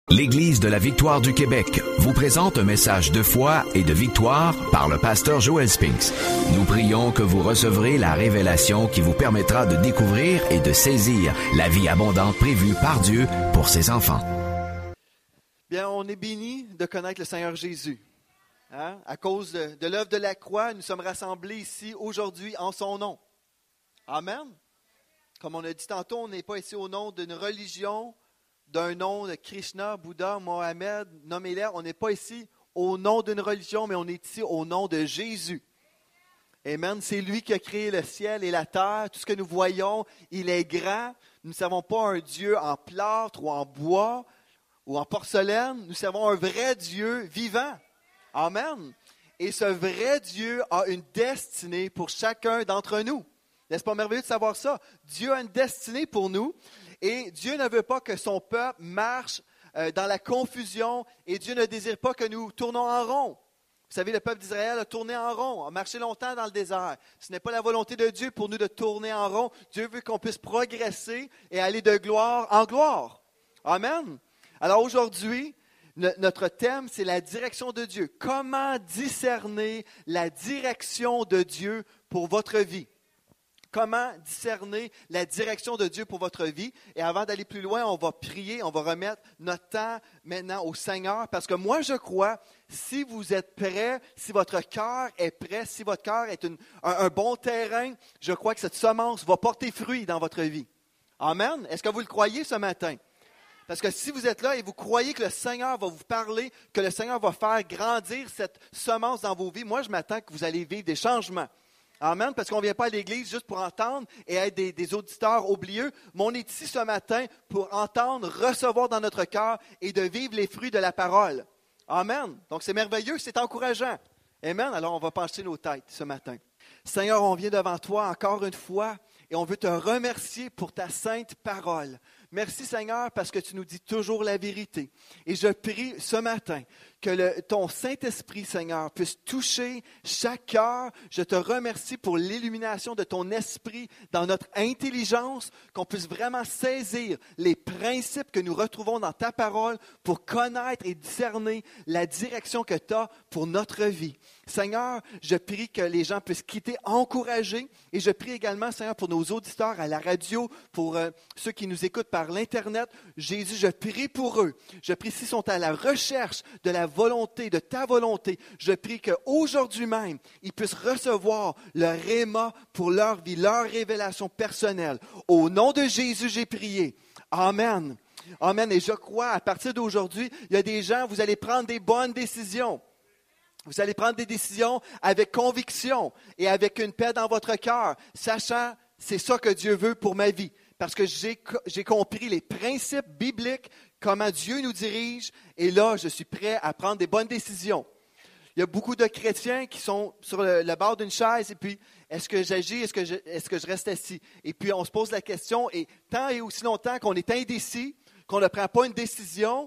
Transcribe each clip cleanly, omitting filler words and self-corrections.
L'Église de la Victoire du Québec vous présente un message de foi et de victoire par le pasteur Joel Spinks. Nous prions que vous recevrez la révélation qui vous permettra de découvrir et de saisir la vie abondante prévue par Dieu pour ses enfants. Bien, on est béni de connaître le Seigneur Jésus. Hein? À cause de l'œuvre de la croix, nous sommes rassemblés ici aujourd'hui en son nom. Amen. Comme on a dit tantôt, on n'est pas ici au nom d'une religion, d'un nom de Krishna, Bouddha, Mohamed, nommez-les. On n'est pas ici au nom d'une religion, mais on est ici au nom de Jésus. Amen. C'est lui qui a créé le ciel et la terre. Tout ce que nous voyons, il est grand. Nous ne servons pas un Dieu en plâtre ou en bois ou en porcelaine. Nous servons un vrai Dieu vivant. Amen. Et ce vrai Dieu a une destinée pour chacun d'entre nous. N'est-ce pas merveilleux de savoir ça? Dieu a une destinée pour nous. Et Dieu ne veut pas que son peuple marche dans la confusion et Dieu ne désire pas que nous tournons en rond. Vous savez, le peuple d'Israël a tourné en rond, a marché longtemps dans le désert. Ce n'est pas la volonté de Dieu pour nous de tourner en rond. Dieu veut qu'on puisse progresser et aller de gloire en gloire. Amen. Alors aujourd'hui, notre thème, c'est la direction de Dieu. Comment discerner la direction de Dieu pour votre vie? Comment discerner la direction de Dieu pour votre vie? Et avant d'aller plus loin, on va prier, on va remettre notre temps maintenant au Seigneur. Parce que moi, je crois, si vous êtes prêts, si votre cœur est prêt, si votre cœur est un bon terrain, je crois que cette semence va porter fruit dans votre vie. Amen. Est-ce que vous le croyez ce matin? Parce que si vous êtes là et vous croyez que le Seigneur va vous parler, que le Seigneur va faire grandir cette semence dans vos vies, moi, je m'attends que vous allez vivre des changements. Amen, parce qu'on ne vient pas à l'Église juste pour entendre et être des auditeurs oublieux, mais on est ici ce matin pour entendre, recevoir dans notre cœur et de vivre les fruits de la parole. Amen. Donc c'est merveilleux, c'est encourageant. Amen. Alors on va pencher nos têtes ce matin. Seigneur, on vient devant toi encore une fois et on veut te remercier pour ta sainte parole. Merci Seigneur parce que tu nous dis toujours la vérité. Et je prie ce matin que ton Saint-Esprit, Seigneur, puisse toucher chaque cœur. Je te remercie pour l'illumination de ton esprit dans notre intelligence, qu'on puisse vraiment saisir les principes que nous retrouvons dans ta parole pour connaître et discerner la direction que tu as pour notre vie. Seigneur, je prie que les gens puissent quitter encouragés et je prie également, Seigneur, pour nos auditeurs à la radio, pour ceux qui nous écoutent par l'Internet. Jésus, je prie pour eux. Je prie s'ils sont à la recherche de la volonté, de ta volonté. Je prie qu'aujourd'hui même, ils puissent recevoir le réma pour leur vie, leur révélation personnelle. Au nom de Jésus, j'ai prié. Amen. Amen. Et je crois, à partir d'aujourd'hui, il y a des gens, vous allez prendre des bonnes décisions. Vous allez prendre des décisions avec conviction et avec une paix dans votre cœur, sachant c'est ça que Dieu veut pour ma vie. Parce que j'ai compris les principes bibliques, comment Dieu nous dirige, et là, je suis prêt à prendre des bonnes décisions. Il y a beaucoup de chrétiens qui sont sur le bord d'une chaise, et puis, est-ce que j'agis, est-ce que je reste assis? Et puis, on se pose la question, et tant et aussi longtemps qu'on est indécis, qu'on ne prend pas une décision,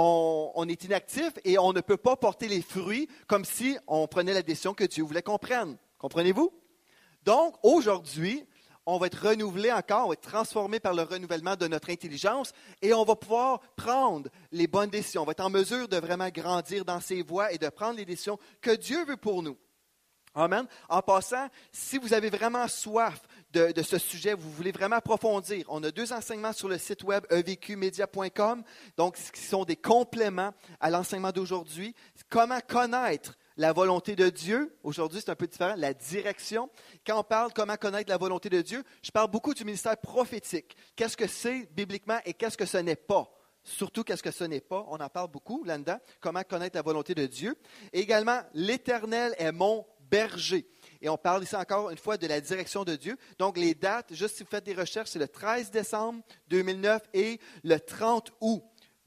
on est inactif et on ne peut pas porter les fruits comme si on prenait la décision que Dieu voulait qu'on prenne. Comprenez-vous? Donc, aujourd'hui, on va être renouvelé encore, on va être transformé par le renouvellement de notre intelligence et on va pouvoir prendre les bonnes décisions. On va être en mesure de vraiment grandir dans ses voies et de prendre les décisions que Dieu veut pour nous. Amen. En passant, si vous avez vraiment soif de ce sujet, vous voulez vraiment approfondir, on a 2 enseignements sur le site web evqmedia.com, donc qui sont des compléments à l'enseignement d'aujourd'hui. Comment connaître la volonté de Dieu, aujourd'hui c'est un peu différent, la direction. Quand on parle comment connaître la volonté de Dieu, je parle beaucoup du ministère prophétique. Qu'est-ce que c'est bibliquement et qu'est-ce que ce n'est pas? Surtout qu'est-ce que ce n'est pas, on en parle beaucoup là-dedans, comment connaître la volonté de Dieu. Et également, l'Éternel est mon berger. Et on parle ici encore une fois de la direction de Dieu. Donc les dates, juste si vous faites des recherches, c'est le 13 décembre 2009 et le 30 août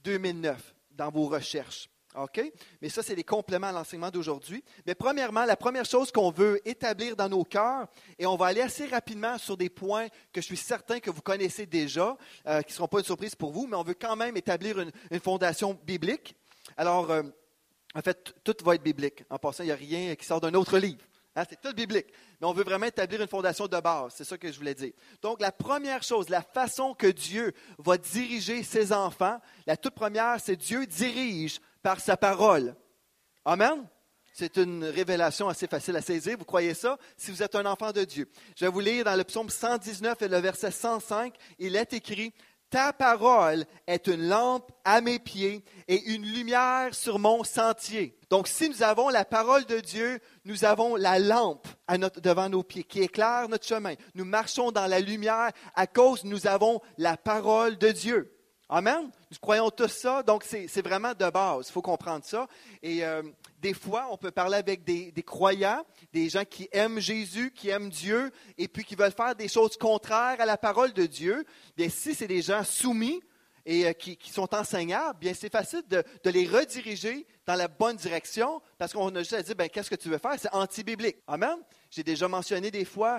2009 dans vos recherches. OK? Mais ça, c'est les compléments à l'enseignement d'aujourd'hui. Mais premièrement, la première chose qu'on veut établir dans nos cœurs, et on va aller assez rapidement sur des points que je suis certain que vous connaissez déjà, qui ne seront pas une surprise pour vous, mais on veut quand même établir une fondation biblique. Alors, en fait, tout va être biblique. En passant, il n'y a rien qui sort d'un autre livre. Hein, c'est tout biblique. Mais on veut vraiment établir une fondation de base. C'est ça que je voulais dire. Donc, la première chose, la façon que Dieu va diriger ses enfants, la toute première, c'est Dieu dirige par sa parole. Amen? C'est une révélation assez facile à saisir. Vous croyez ça? Si vous êtes un enfant de Dieu. Je vais vous lire dans le psaume 119 et le verset 105. Il est écrit, « Ta parole est une lampe à mes pieds et une lumière sur mon sentier. » Donc, si nous avons la parole de Dieu, nous avons la lampe devant nos pieds qui éclaire notre chemin. Nous marchons dans la lumière à cause nous avons la parole de Dieu. Amen? Nous croyons tous ça, donc c'est vraiment de base. Il faut comprendre ça. Et des fois, on peut parler avec des croyants, des gens qui aiment Jésus, qui aiment Dieu, et puis qui veulent faire des choses contraires à la parole de Dieu. Bien, si c'est des gens soumis et qui sont enseignables, bien, c'est facile de les rediriger dans la bonne direction parce qu'on a juste à dire, bien, qu'est-ce que tu veux faire? C'est anti-biblique. Amen? J'ai déjà mentionné des fois,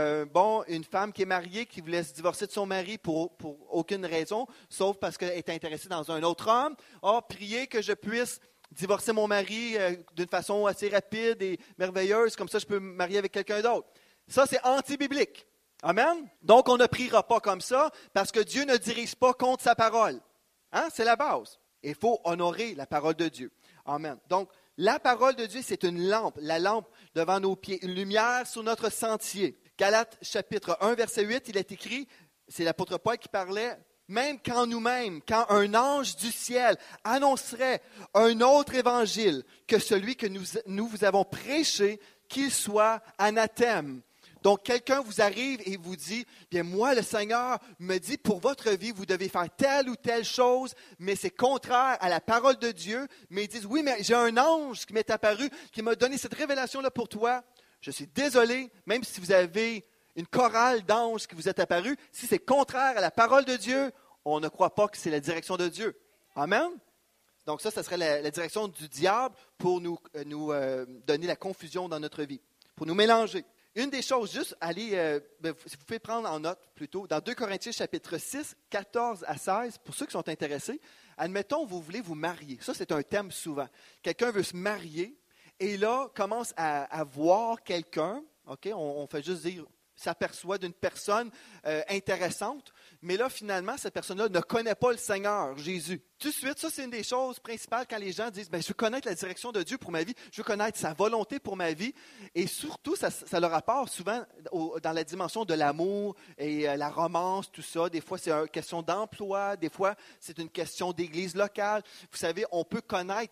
une femme qui est mariée, qui voulait se divorcer de son mari pour aucune raison, sauf parce qu'elle est intéressée dans un autre homme. Priez que je puisse divorcer mon mari d'une façon assez rapide et merveilleuse, comme ça je peux me marier avec quelqu'un d'autre. Ça, c'est anti-biblique. Amen? Donc, on ne priera pas comme ça parce que Dieu ne dirige pas contre sa parole. Hein? C'est la base. Il faut honorer la parole de Dieu. Amen. Donc, la parole de Dieu, c'est une lampe, la lampe devant nos pieds, une lumière sur notre sentier. Galates chapitre 1, verset 8, il est écrit, c'est l'apôtre Paul qui parlait, même quand nous-mêmes, quand un ange du ciel annoncerait un autre évangile que celui que nous vous avons prêché, qu'il soit anathème. Donc, quelqu'un vous arrive et vous dit, bien moi, le Seigneur me dit, pour votre vie, vous devez faire telle ou telle chose, mais c'est contraire à la parole de Dieu. Mais ils disent, oui, mais j'ai un ange qui m'est apparu, qui m'a donné cette révélation-là pour toi. Je suis désolé, même si vous avez une chorale d'anges qui vous est apparu, si c'est contraire à la parole de Dieu, on ne croit pas que c'est la direction de Dieu. Amen? Donc ça serait la direction du diable pour nous donner la confusion dans notre vie, pour nous mélanger. Une des choses, juste allez, vous pouvez prendre en note plutôt, dans 2 Corinthiens chapitre 6, 14 à 16, pour ceux qui sont intéressés, admettons, vous voulez vous marier. Ça, c'est un thème souvent. Quelqu'un veut se marier et là, commence à voir quelqu'un, okay, on fait juste dire, s'aperçoit d'une personne intéressante, mais là, finalement, cette personne-là ne connaît pas le Seigneur, Jésus. Tout de suite, ça, c'est une des choses principales quand les gens disent, bien, je veux connaître la direction de Dieu pour ma vie, je veux connaître sa volonté pour ma vie, et surtout, ça leur apporte souvent dans la dimension de l'amour et la romance, tout ça. Des fois, c'est une question d'emploi, des fois, c'est une question d'église locale. Vous savez, on peut connaître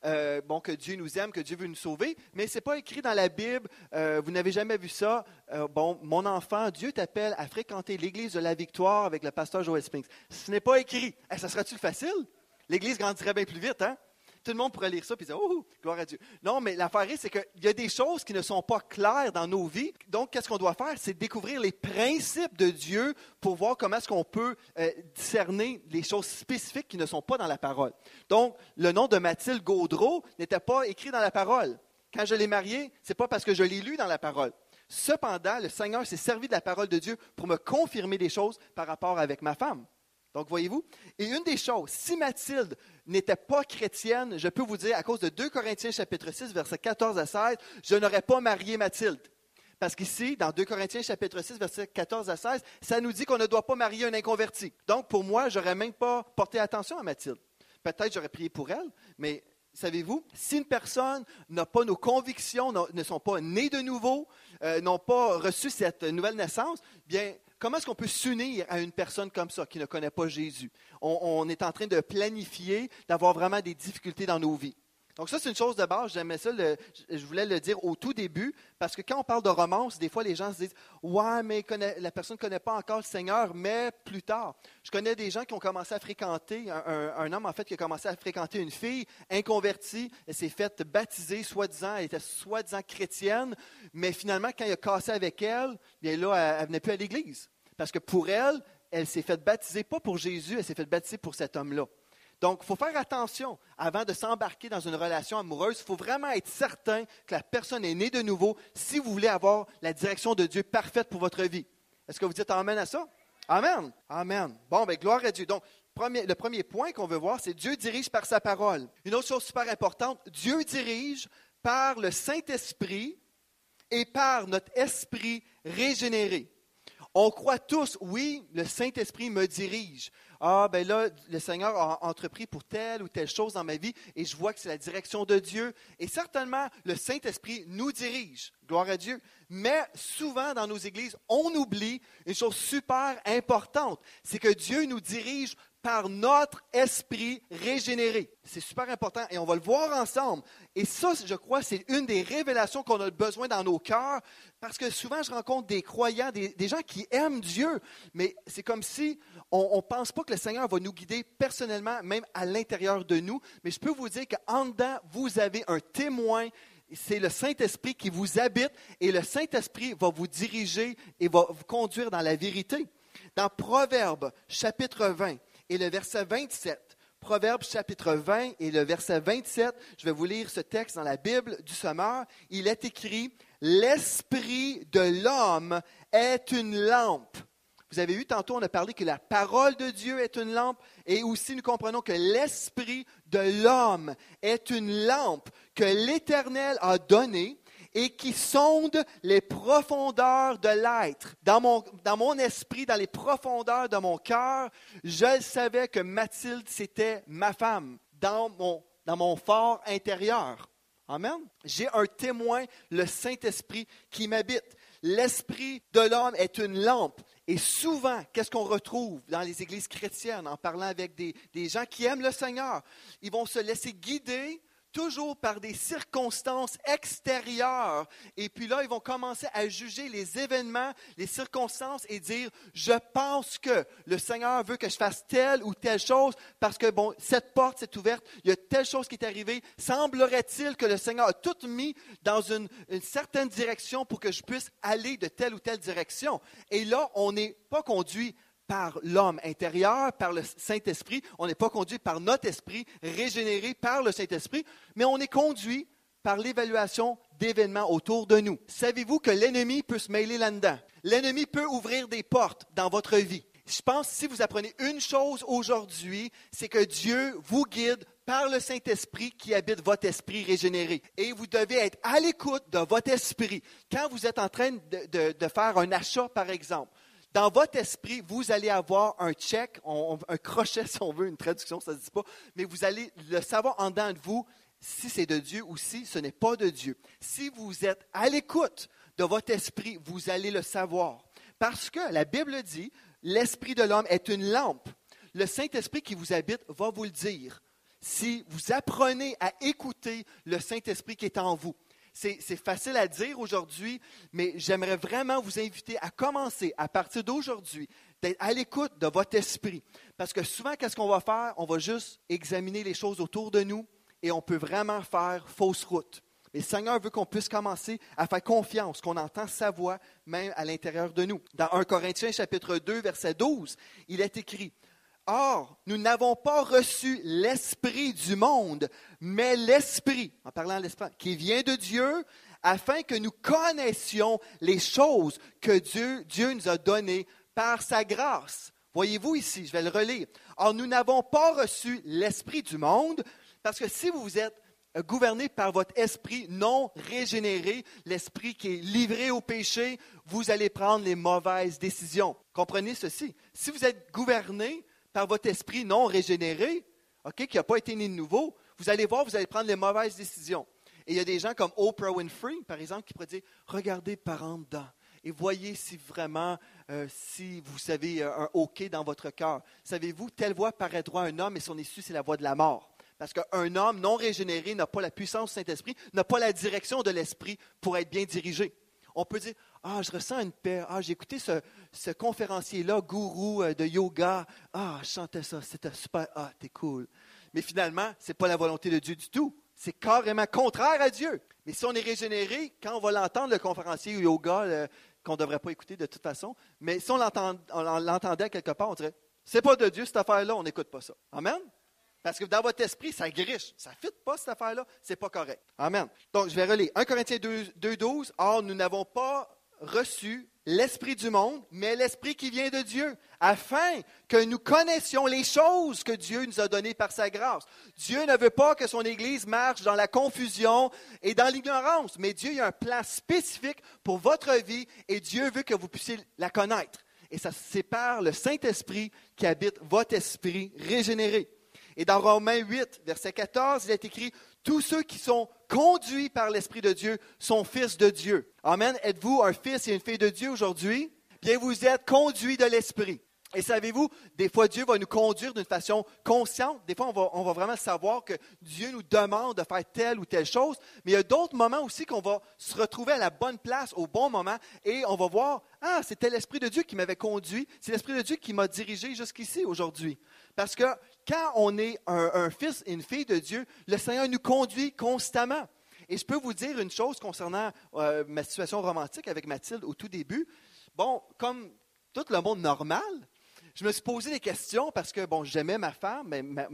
que Dieu nous aime, que Dieu veut nous sauver, mais ce n'est pas écrit dans la Bible, vous n'avez jamais vu ça, mon enfant, Dieu t'appelle à fréquenter l'église de la Victoire avec le pasteur Joel Spinks. Ce n'est pas écrit. Ça serait-tu facile? L'église grandirait bien plus vite, hein? Tout le monde pourrait lire ça et dire « Oh, gloire à Dieu ». Non, mais l'affaire est, c'est qu'il y a des choses qui ne sont pas claires dans nos vies. Donc, qu'est-ce qu'on doit faire? C'est découvrir les principes de Dieu pour voir comment est-ce qu'on peut discerner les choses spécifiques qui ne sont pas dans la parole. Donc, le nom de Mathilde Gaudreau n'était pas écrit dans la parole. Quand je l'ai mariée, ce n'est pas parce que je l'ai lu dans la parole. Cependant, le Seigneur s'est servi de la parole de Dieu pour me confirmer des choses par rapport avec ma femme. Donc, voyez-vous, et une des choses, si Mathilde n'était pas chrétienne, je peux vous dire, à cause de 2 Corinthiens chapitre 6, versets 14 à 16, je n'aurais pas marié Mathilde. Parce qu'ici, dans 2 Corinthiens chapitre 6, versets 14 à 16, ça nous dit qu'on ne doit pas marier un inconverti. Donc, pour moi, je n'aurais même pas porté attention à Mathilde. Peut-être j'aurais prié pour elle, mais savez-vous, si une personne n'a pas nos convictions, ne sont pas nées de nouveau, n'ont pas reçu cette nouvelle naissance, bien, comment est-ce qu'on peut s'unir à une personne comme ça qui ne connaît pas Jésus? On est en train de planifier, d'avoir vraiment des difficultés dans nos vies. Donc ça, c'est une chose de base. J'aimais ça, je voulais le dire au tout début, parce que quand on parle de romance, des fois, les gens se disent « Ouais, mais la personne ne connaît pas encore le Seigneur, mais plus tard. » Je connais des gens qui ont commencé à fréquenter, un homme, en fait, qui a commencé à fréquenter une fille inconvertie. Elle s'est faite baptiser, soi-disant, elle était soi-disant chrétienne, mais finalement, quand il a cassé avec elle, bien là, elle ne venait plus à l'église. Parce que pour elle, elle s'est faite baptiser, pas pour Jésus, elle s'est faite baptiser pour cet homme-là. Donc, il faut faire attention avant de s'embarquer dans une relation amoureuse. Il faut vraiment être certain que la personne est née de nouveau si vous voulez avoir la direction de Dieu parfaite pour votre vie. Est-ce que vous dites amen à ça? Amen. Amen. Bon, bien, gloire à Dieu. Donc, le premier point qu'on veut voir, c'est Dieu dirige par sa parole. Une autre chose super importante, Dieu dirige par le Saint-Esprit et par notre esprit régénéré. On croit tous, oui, le Saint-Esprit me dirige. Ah, ben là, le Seigneur a entrepris pour telle ou telle chose dans ma vie et je vois que c'est la direction de Dieu. Et certainement, le Saint-Esprit nous dirige. Gloire à Dieu. Mais souvent, dans nos églises, on oublie une chose super importante. C'est que Dieu nous dirige par notre esprit régénéré. C'est super important et on va le voir ensemble. Et ça, je crois, c'est une des révélations qu'on a besoin dans nos cœurs parce que souvent, je rencontre des croyants, des gens qui aiment Dieu, mais c'est comme si on ne pense pas que le Seigneur va nous guider personnellement, même à l'intérieur de nous. Mais je peux vous dire qu'en dedans, vous avez un témoin. C'est le Saint-Esprit qui vous habite et le Saint-Esprit va vous diriger et va vous conduire dans la vérité. Dans Proverbes, chapitre 20, et le verset 27. Proverbes chapitre 20 et le verset 27, je vais vous lire ce texte dans la Bible du Sommeur. Il est écrit « L'esprit de l'homme est une lampe ». Vous avez vu, tantôt, on a parlé que la parole de Dieu est une lampe et aussi nous comprenons que l'esprit de l'homme est une lampe que l'Éternel a donnée et qui sonde les profondeurs de l'être. Dans mon esprit, dans les profondeurs de mon cœur, je savais que Mathilde, c'était ma femme, dans mon fort intérieur. Amen. J'ai un témoin, le Saint-Esprit, qui m'habite. L'esprit de l'homme est une lampe. Et souvent, qu'est-ce qu'on retrouve dans les églises chrétiennes en parlant avec des gens qui aiment le Seigneur? Ils vont se laisser guider toujours par des circonstances extérieures. Et puis là, ils vont commencer à juger les événements, les circonstances et dire, je pense que le Seigneur veut que je fasse telle ou telle chose parce que, bon, cette porte s'est ouverte, il y a telle chose qui est arrivée. Semblerait-il que le Seigneur a tout mis dans une certaine direction pour que je puisse aller de telle ou telle direction. Et là, on n'est pas conduit par l'homme intérieur, par le Saint-Esprit. On n'est pas conduit par notre esprit, régénéré par le Saint-Esprit, mais on est conduit par l'évaluation d'événements autour de nous. Savez-vous que l'ennemi peut se mêler là-dedans? L'ennemi peut ouvrir des portes dans votre vie. Je pense que si vous apprenez une chose aujourd'hui, c'est que Dieu vous guide par le Saint-Esprit qui habite votre esprit régénéré. Et vous devez être à l'écoute de votre esprit. Quand vous êtes en train de faire un achat, par exemple, dans votre esprit, vous allez avoir un check, un crochet si on veut, une traduction, ça ne se dit pas, mais vous allez le savoir en dedans de vous si c'est de Dieu ou si ce n'est pas de Dieu. Si vous êtes à l'écoute de votre esprit, vous allez le savoir. Parce que la Bible dit, l'esprit de l'homme est une lampe. Le Saint-Esprit qui vous habite va vous le dire. Si vous apprenez à écouter le Saint-Esprit qui est en vous. C'est facile à dire aujourd'hui, mais j'aimerais vraiment vous inviter à commencer, à partir d'aujourd'hui, d'être à l'écoute de votre esprit. Parce que souvent, qu'est-ce qu'on va faire? On va juste examiner les choses autour de nous et on peut vraiment faire fausse route. Mais le Seigneur veut qu'on puisse commencer à faire confiance, qu'on entend sa voix même à l'intérieur de nous. Dans 1 Corinthiens chapitre 2, verset 12, il est écrit « Or, nous n'avons pas reçu l'esprit du monde, mais l'esprit, en parlant de l'esprit, qui vient de Dieu, afin que nous connaissions les choses que Dieu nous a données par sa grâce. » Voyez-vous ici, je vais le relire. « Or, nous n'avons pas reçu l'esprit du monde, parce que si vous êtes gouverné par votre esprit non régénéré, l'esprit qui est livré au péché, vous allez prendre les mauvaises décisions. » Comprenez ceci. Si vous êtes gouverné par votre esprit non régénéré, qui n'a pas été né de nouveau, vous allez voir, vous allez prendre les mauvaises décisions. Et il y a des gens comme Oprah Winfrey, par exemple, qui pourraient dire, regardez par en dedans et voyez si vraiment, si vous avez un OK dans votre cœur. Savez-vous, telle voix paraît droit à un homme et son issue, c'est la voie de la mort. Parce qu'un homme non régénéré n'a pas la puissance du Saint-Esprit, n'a pas la direction de l'Esprit pour être bien dirigé. On peut dire, je ressens une paix. J'ai écouté ce conférencier-là, gourou de yoga. Je chantais ça, c'était super. T'es cool. Mais finalement, ce n'est pas la volonté de Dieu du tout. C'est carrément contraire à Dieu. Mais si on est régénéré, quand on va l'entendre, le conférencier yoga, qu'on ne devrait pas écouter de toute façon, mais si on l'entendait quelque part, on dirait, c'est pas de Dieu cette affaire-là, on n'écoute pas ça. Amen? Parce que dans votre esprit, ça griche. Ça ne fit pas cette affaire-là, c'est pas correct. Amen. Donc, je vais relire. 1 Corinthiens 2, 12. Or, nous n'avons pas reçu l'esprit du monde, mais l'esprit qui vient de Dieu, afin que nous connaissions les choses que Dieu nous a données par sa grâce. Dieu ne veut pas que son Église marche dans la confusion et dans l'ignorance, mais Dieu a un plan spécifique pour votre vie et Dieu veut que vous puissiez la connaître. Et ça c'est par le Saint-Esprit qui habite votre esprit régénéré. Et dans Romains 8, verset 14, il est écrit « Tous ceux qui sont conduits par l'Esprit de Dieu sont fils de Dieu. » Amen. Êtes-vous un fils et une fille de Dieu aujourd'hui? Bien, vous êtes conduits de l'Esprit. Et savez-vous, des fois, Dieu va nous conduire d'une façon consciente. Des fois, on va vraiment savoir que Dieu nous demande de faire telle ou telle chose. Mais il y a d'autres moments aussi qu'on va se retrouver à la bonne place, au bon moment, et on va voir, ah, c'était l'Esprit de Dieu qui m'avait conduit. C'est l'Esprit de Dieu qui m'a dirigé jusqu'ici aujourd'hui. Parce que quand on est un fils et une fille de Dieu, le Seigneur nous conduit constamment. Et je peux vous dire une chose concernant ma situation romantique avec Mathilde au tout début. Bon, comme tout le monde normal, je me suis posé des questions parce que, bon, j'aimais ma femme,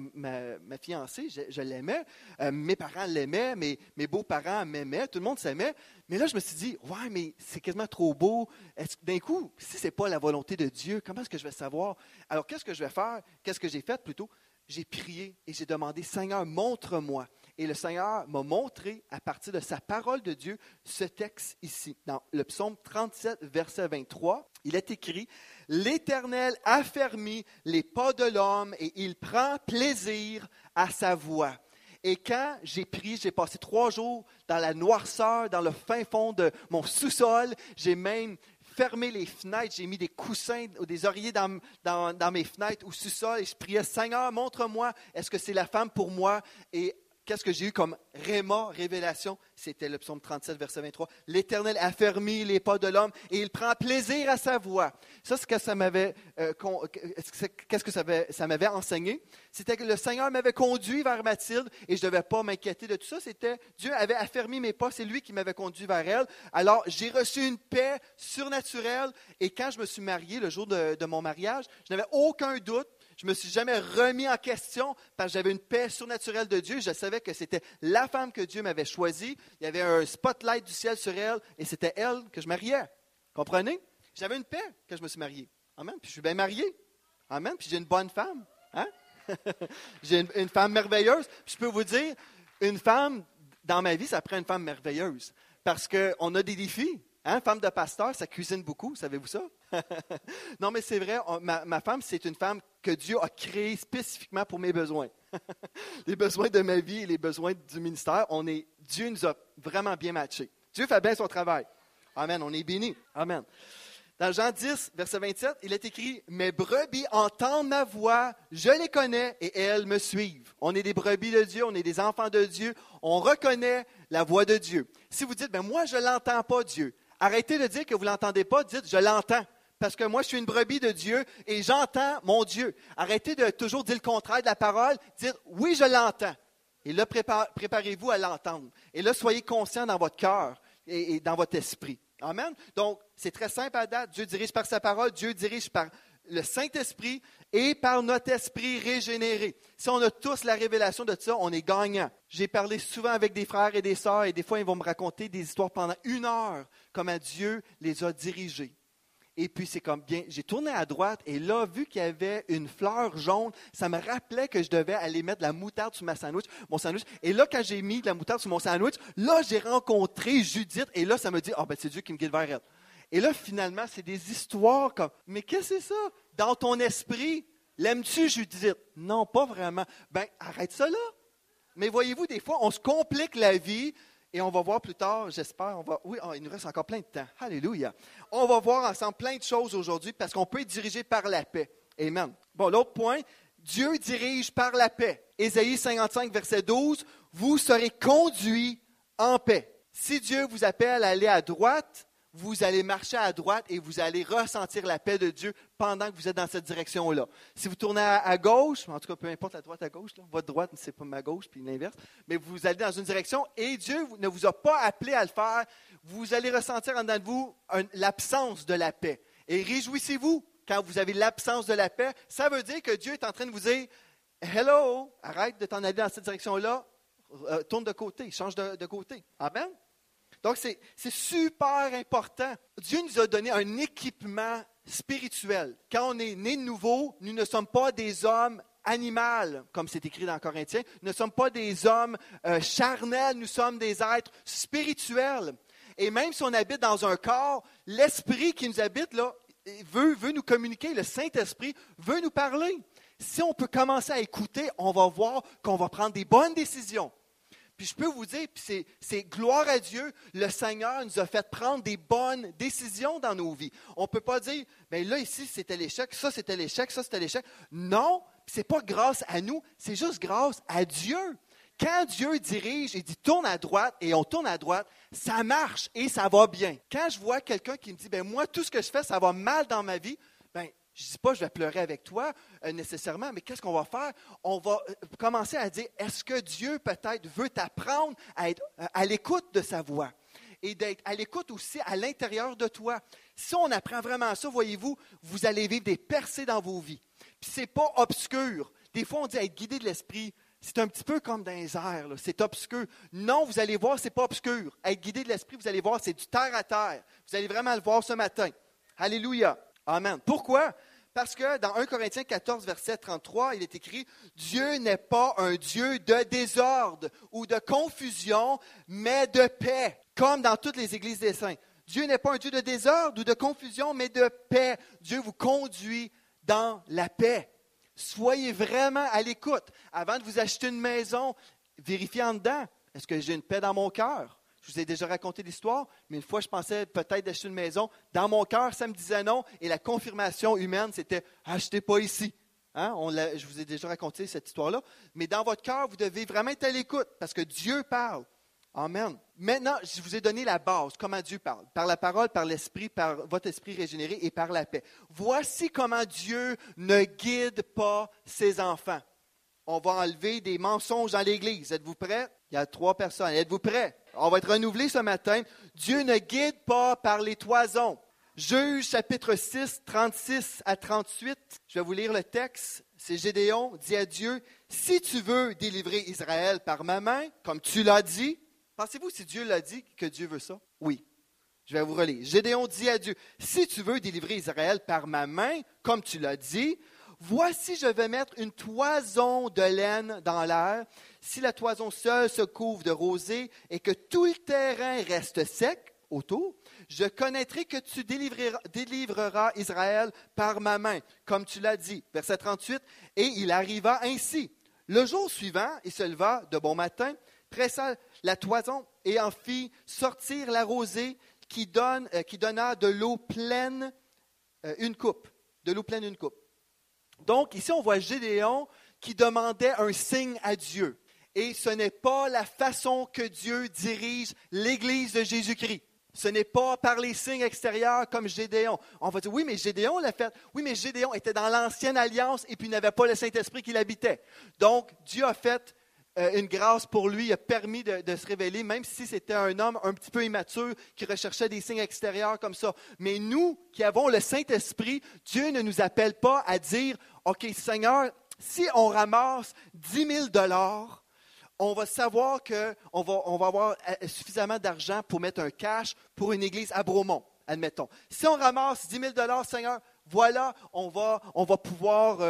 ma fiancée, je l'aimais. Mes parents l'aimaient, mes beaux-parents m'aimaient, tout le monde s'aimait. Mais là, je me suis dit, ouais, mais c'est quasiment trop beau. D'un coup, si ce n'est pas la volonté de Dieu, comment est-ce que je vais savoir? Alors, qu'est-ce que je vais faire? Qu'est-ce que j'ai fait plutôt? J'ai prié et j'ai demandé, Seigneur, montre-moi. Et le Seigneur m'a montré, à partir de sa parole de Dieu, ce texte ici. Dans le psaume 37, verset 23, il est écrit « L'Éternel affermit les pas de l'homme et il prend plaisir à sa voix. » Et quand j'ai prié, j'ai passé 3 jours dans la noirceur, dans le fin fond de mon sous-sol. J'ai même fermé les fenêtres, j'ai mis des coussins ou des oreillers dans mes fenêtres ou sous-sol et je priais « Seigneur, montre-moi, est-ce que c'est la femme pour moi? » Et qu'est-ce que j'ai eu comme réma, révélation? C'était le psaume 37, verset 23. « L'Éternel affermit les pas de l'homme et il prend plaisir à sa voix. » Ça, c'est ce que ça m'avait, qu'est-ce que ça m'avait enseigné? C'était que le Seigneur m'avait conduit vers Mathilde et je ne devais pas m'inquiéter de tout ça. C'était Dieu avait affermi mes pas, c'est lui qui m'avait conduit vers elle. Alors, j'ai reçu une paix surnaturelle et quand je me suis marié, le jour de mon mariage, je n'avais aucun doute. Je ne me suis jamais remis en question parce que j'avais une paix surnaturelle de Dieu. Je savais que c'était la femme que Dieu m'avait choisie. Il y avait un spotlight du ciel sur elle et c'était elle que je mariais. Comprenez? J'avais une paix quand je me suis marié. Amen. Puis je suis bien marié. Amen. Puis j'ai une bonne femme. Hein? J'ai une femme merveilleuse. Puis je peux vous dire, une femme, dans ma vie, ça prend une femme merveilleuse. Parce qu'on a des défis. Hein? Femme de pasteur, ça cuisine beaucoup. Savez-vous ça? Non, mais c'est vrai, ma femme, c'est une femme que Dieu a créée spécifiquement pour mes besoins. Les besoins de ma vie et les besoins du ministère, Dieu nous a vraiment bien matchés. Dieu fait bien son travail. Amen, on est bénis. Amen. Dans Jean 10, verset 27, il est écrit « Mes brebis entendent ma voix, je les connais et elles me suivent. » On est des brebis de Dieu, on est des enfants de Dieu, on reconnaît la voix de Dieu. Si vous dites « Moi, je ne l'entends pas, Dieu », arrêtez de dire que vous ne l'entendez pas, dites « Je l'entends ». Parce que moi, je suis une brebis de Dieu et j'entends mon Dieu. Arrêtez de toujours dire le contraire de la parole. Dites, oui, je l'entends. Et là, préparez-vous à l'entendre. Et là, soyez conscient dans votre cœur et dans votre esprit. Amen. Donc, c'est très simple à date. Dieu dirige par sa parole. Dieu dirige par le Saint-Esprit et par notre esprit régénéré. Si on a tous la révélation de ça, on est gagnant. J'ai parlé souvent avec des frères et des sœurs et des fois, ils vont me raconter des histoires pendant 1 heure, comment Dieu les a dirigés. Et puis, c'est comme bien, j'ai tourné à droite et là, vu qu'il y avait une fleur jaune, ça me rappelait que je devais aller mettre de la moutarde sur mon sandwich. Et là, quand j'ai mis de la moutarde sur mon sandwich, là, j'ai rencontré Judith et là, ça me dit, c'est Dieu qui me guide vers elle. Et là, finalement, c'est des histoires comme, mais qu'est-ce que c'est ça? Dans ton esprit, l'aimes-tu Judith? Non, pas vraiment. Arrête ça là. Mais voyez-vous, des fois, on se complique la vie. Et on va voir plus tard, j'espère, il nous reste encore plein de temps. Alléluia. On va voir ensemble plein de choses aujourd'hui parce qu'on peut être dirigé par la paix. Amen. Bon, l'autre point, Dieu dirige par la paix. Ésaïe 55, verset 12, « Vous serez conduits en paix. » Si Dieu vous appelle à aller à droite, vous allez marcher à droite et vous allez ressentir la paix de Dieu pendant que vous êtes dans cette direction-là. Si vous tournez à gauche, en tout cas, peu importe la droite à gauche, là, votre droite, c'est pas ma gauche, puis l'inverse, mais vous allez dans une direction et Dieu ne vous a pas appelé à le faire. Vous allez ressentir en dedans de vous l'absence de la paix. Et réjouissez-vous quand vous avez l'absence de la paix. Ça veut dire que Dieu est en train de vous dire « Hello, arrête de t'en aller dans cette direction-là, tourne de côté, change de côté. » Amen. Donc, c'est super important. Dieu nous a donné un équipement spirituel. Quand on est né de nouveau, nous ne sommes pas des hommes animaux, comme c'est écrit dans Corinthiens. Nous ne sommes pas des hommes charnels, nous sommes des êtres spirituels. Et même si on habite dans un corps, l'esprit qui nous habite là, veut nous communiquer, le Saint-Esprit veut nous parler. Si on peut commencer à écouter, on va voir qu'on va prendre des bonnes décisions. Puis je peux vous dire, puis c'est gloire à Dieu, le Seigneur nous a fait prendre des bonnes décisions dans nos vies. On ne peut pas dire, bien là, ici, c'était l'échec, ça, c'était l'échec, ça, c'était l'échec. Non, ce n'est pas grâce à nous, c'est juste grâce à Dieu. Quand Dieu dirige et dit « tourne à droite » et on tourne à droite, ça marche et ça va bien. Quand je vois quelqu'un qui me dit « ben moi, tout ce que je fais, ça va mal dans ma vie », ben je ne dis pas « je vais pleurer avec toi nécessairement », mais qu'est-ce qu'on va faire? On va commencer à dire « est-ce que Dieu peut-être veut t'apprendre à être à l'écoute de sa voix ?» et d'être à l'écoute aussi à l'intérieur de toi. Si on apprend vraiment ça, voyez-vous, vous allez vivre des percées dans vos vies. Puis ce n'est pas obscur. Des fois, on dit être guidé de l'esprit. C'est un petit peu comme dans les airs, là. C'est obscur. Non, vous allez voir, ce n'est pas obscur. Être guidé de l'esprit, vous allez voir, c'est du terre à terre. Vous allez vraiment le voir ce matin. Alléluia. Amen. Pourquoi? Parce que dans 1 Corinthiens 14, verset 33, il est écrit « Dieu n'est pas un Dieu de désordre ou de confusion, mais de paix. » Comme dans toutes les églises des saints. Dieu n'est pas un Dieu de désordre ou de confusion, mais de paix. Dieu vous conduit dans la paix. Soyez vraiment à l'écoute. Avant de vous acheter une maison, vérifiez en dedans. Est-ce que j'ai une paix dans mon cœur? Je vous ai déjà raconté l'histoire, mais une fois, je pensais peut-être d'acheter une maison. Dans mon cœur, ça me disait non. Et la confirmation humaine, c'était « achetez pas ici ». Hein? Je vous ai déjà raconté cette histoire-là. Mais dans votre cœur, vous devez vraiment être à l'écoute parce que Dieu parle. Amen. Maintenant, je vous ai donné la base, comment Dieu parle. Par la parole, par l'esprit, par votre esprit régénéré et par la paix. Voici comment Dieu ne guide pas ses enfants. On va enlever des mensonges dans l'Église. Êtes-vous prêts? Il y a 3 personnes. Êtes-vous prêts? On va être renouvelés ce matin. Dieu ne guide pas par les toisons. Juge chapitre 6, 36 à 38. Je vais vous lire le texte. C'est Gédéon dit à Dieu, « Si tu veux délivrer Israël par ma main, comme tu l'as dit, » pensez-vous si Dieu l'a dit que Dieu veut ça? Oui. Je vais vous relire. Gédéon dit à Dieu, « Si tu veux délivrer Israël par ma main, comme tu l'as dit, voici je vais mettre une toison de laine dans l'air. Si la toison seule se couvre de rosée et que tout le terrain reste sec autour, je connaîtrai que tu délivreras Israël par ma main, comme tu l'as dit. » Verset 38, « Et il arriva ainsi. Le jour suivant, il se leva de bon matin, pressa la toison et en fit sortir la rosée qui donna de l'eau pleine une coupe. De l'eau pleine une coupe. Donc, ici, on voit Gédéon qui demandait un signe à Dieu. Et ce n'est pas la façon que Dieu dirige l'Église de Jésus-Christ. Ce n'est pas par les signes extérieurs comme Gédéon. On va dire, oui, mais Gédéon l'a fait. Oui, mais Gédéon était dans l'ancienne alliance et puis il n'avait pas le Saint-Esprit qui l'habitait. Donc, Dieu a fait une grâce pour lui, il a permis de se révéler, même si c'était un homme un petit peu immature qui recherchait des signes extérieurs comme ça. Mais nous qui avons le Saint-Esprit, Dieu ne nous appelle pas à dire, « OK, Seigneur, si on ramasse 10 000 $, on va savoir qu'on va avoir suffisamment d'argent pour mettre un cash pour une église à Bromont, admettons. Si on ramasse 10 000 $, Seigneur, voilà, on va pouvoir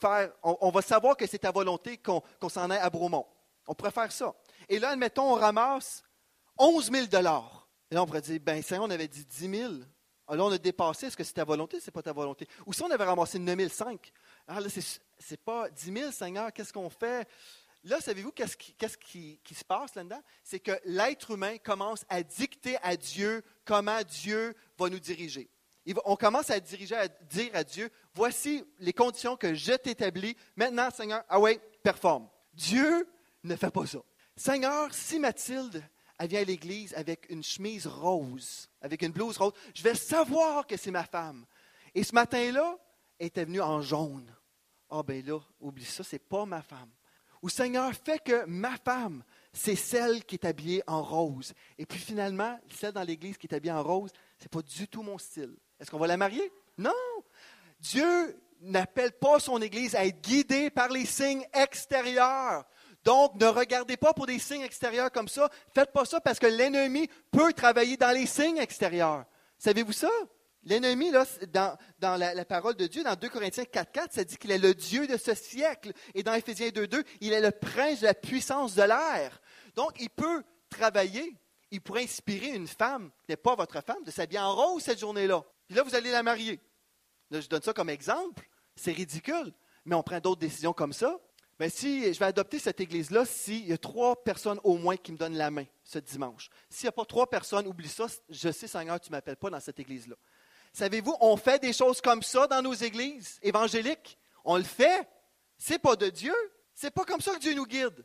on va savoir que c'est ta volonté qu'on s'en aille à Bromont. On pourrait faire ça. Et là, admettons, on ramasse 11 000 $. Et là, on pourrait dire, ben Seigneur, on avait dit 10 000. Là, on a dépassé. Est-ce que c'est ta volonté? C'est pas ta volonté. Ou si on avait ramassé 9 500. Alors là, c'est pas 10 000, Seigneur, qu'est-ce qu'on fait? Là, savez-vous qu'est-ce qui se passe là-dedans? C'est que l'être humain commence à dicter à Dieu comment Dieu va nous diriger. On commence à dire à Dieu, voici les conditions que je t'établis. Maintenant, Seigneur, performe. Dieu ne fait pas ça. Seigneur, si Mathilde, elle vient à l'église avec une chemise rose, avec une blouse rose, je vais savoir que c'est ma femme. Et ce matin-là, elle était venue en jaune. Ben là, oublie ça, c'est pas ma femme. Ou Seigneur, fais que ma femme, c'est celle qui est habillée en rose. Et puis finalement, celle dans l'église qui est habillée en rose, ce n'est pas du tout mon style. Est-ce qu'on va la marier? Non! Dieu n'appelle pas son église à être guidée par les signes extérieurs. Donc, ne regardez pas pour des signes extérieurs comme ça. Faites pas ça parce que l'ennemi peut travailler dans les signes extérieurs. Savez-vous ça? L'ennemi, là, dans la parole de Dieu, dans 2 Corinthiens 4,4, ça dit qu'il est le Dieu de ce siècle. Et dans Éphésiens 2,2, il est le prince de la puissance de l'air. Donc, il peut travailler. Il pourrait inspirer une femme, qui n'est pas votre femme, de s'habiller en rose cette journée-là. Puis là, vous allez la marier. Là, je donne ça comme exemple. C'est ridicule. Mais on prend d'autres décisions comme ça. Bien, si je vais adopter cette église-là, s'il y a 3 personnes au moins qui me donnent la main ce dimanche. S'il n'y a pas 3 personnes, oublie ça. Je sais, Seigneur, tu ne m'appelles pas dans cette église-là. Savez-vous, on fait des choses comme ça dans nos églises évangéliques. On le fait. Ce n'est pas de Dieu. Ce n'est pas comme ça que Dieu nous guide.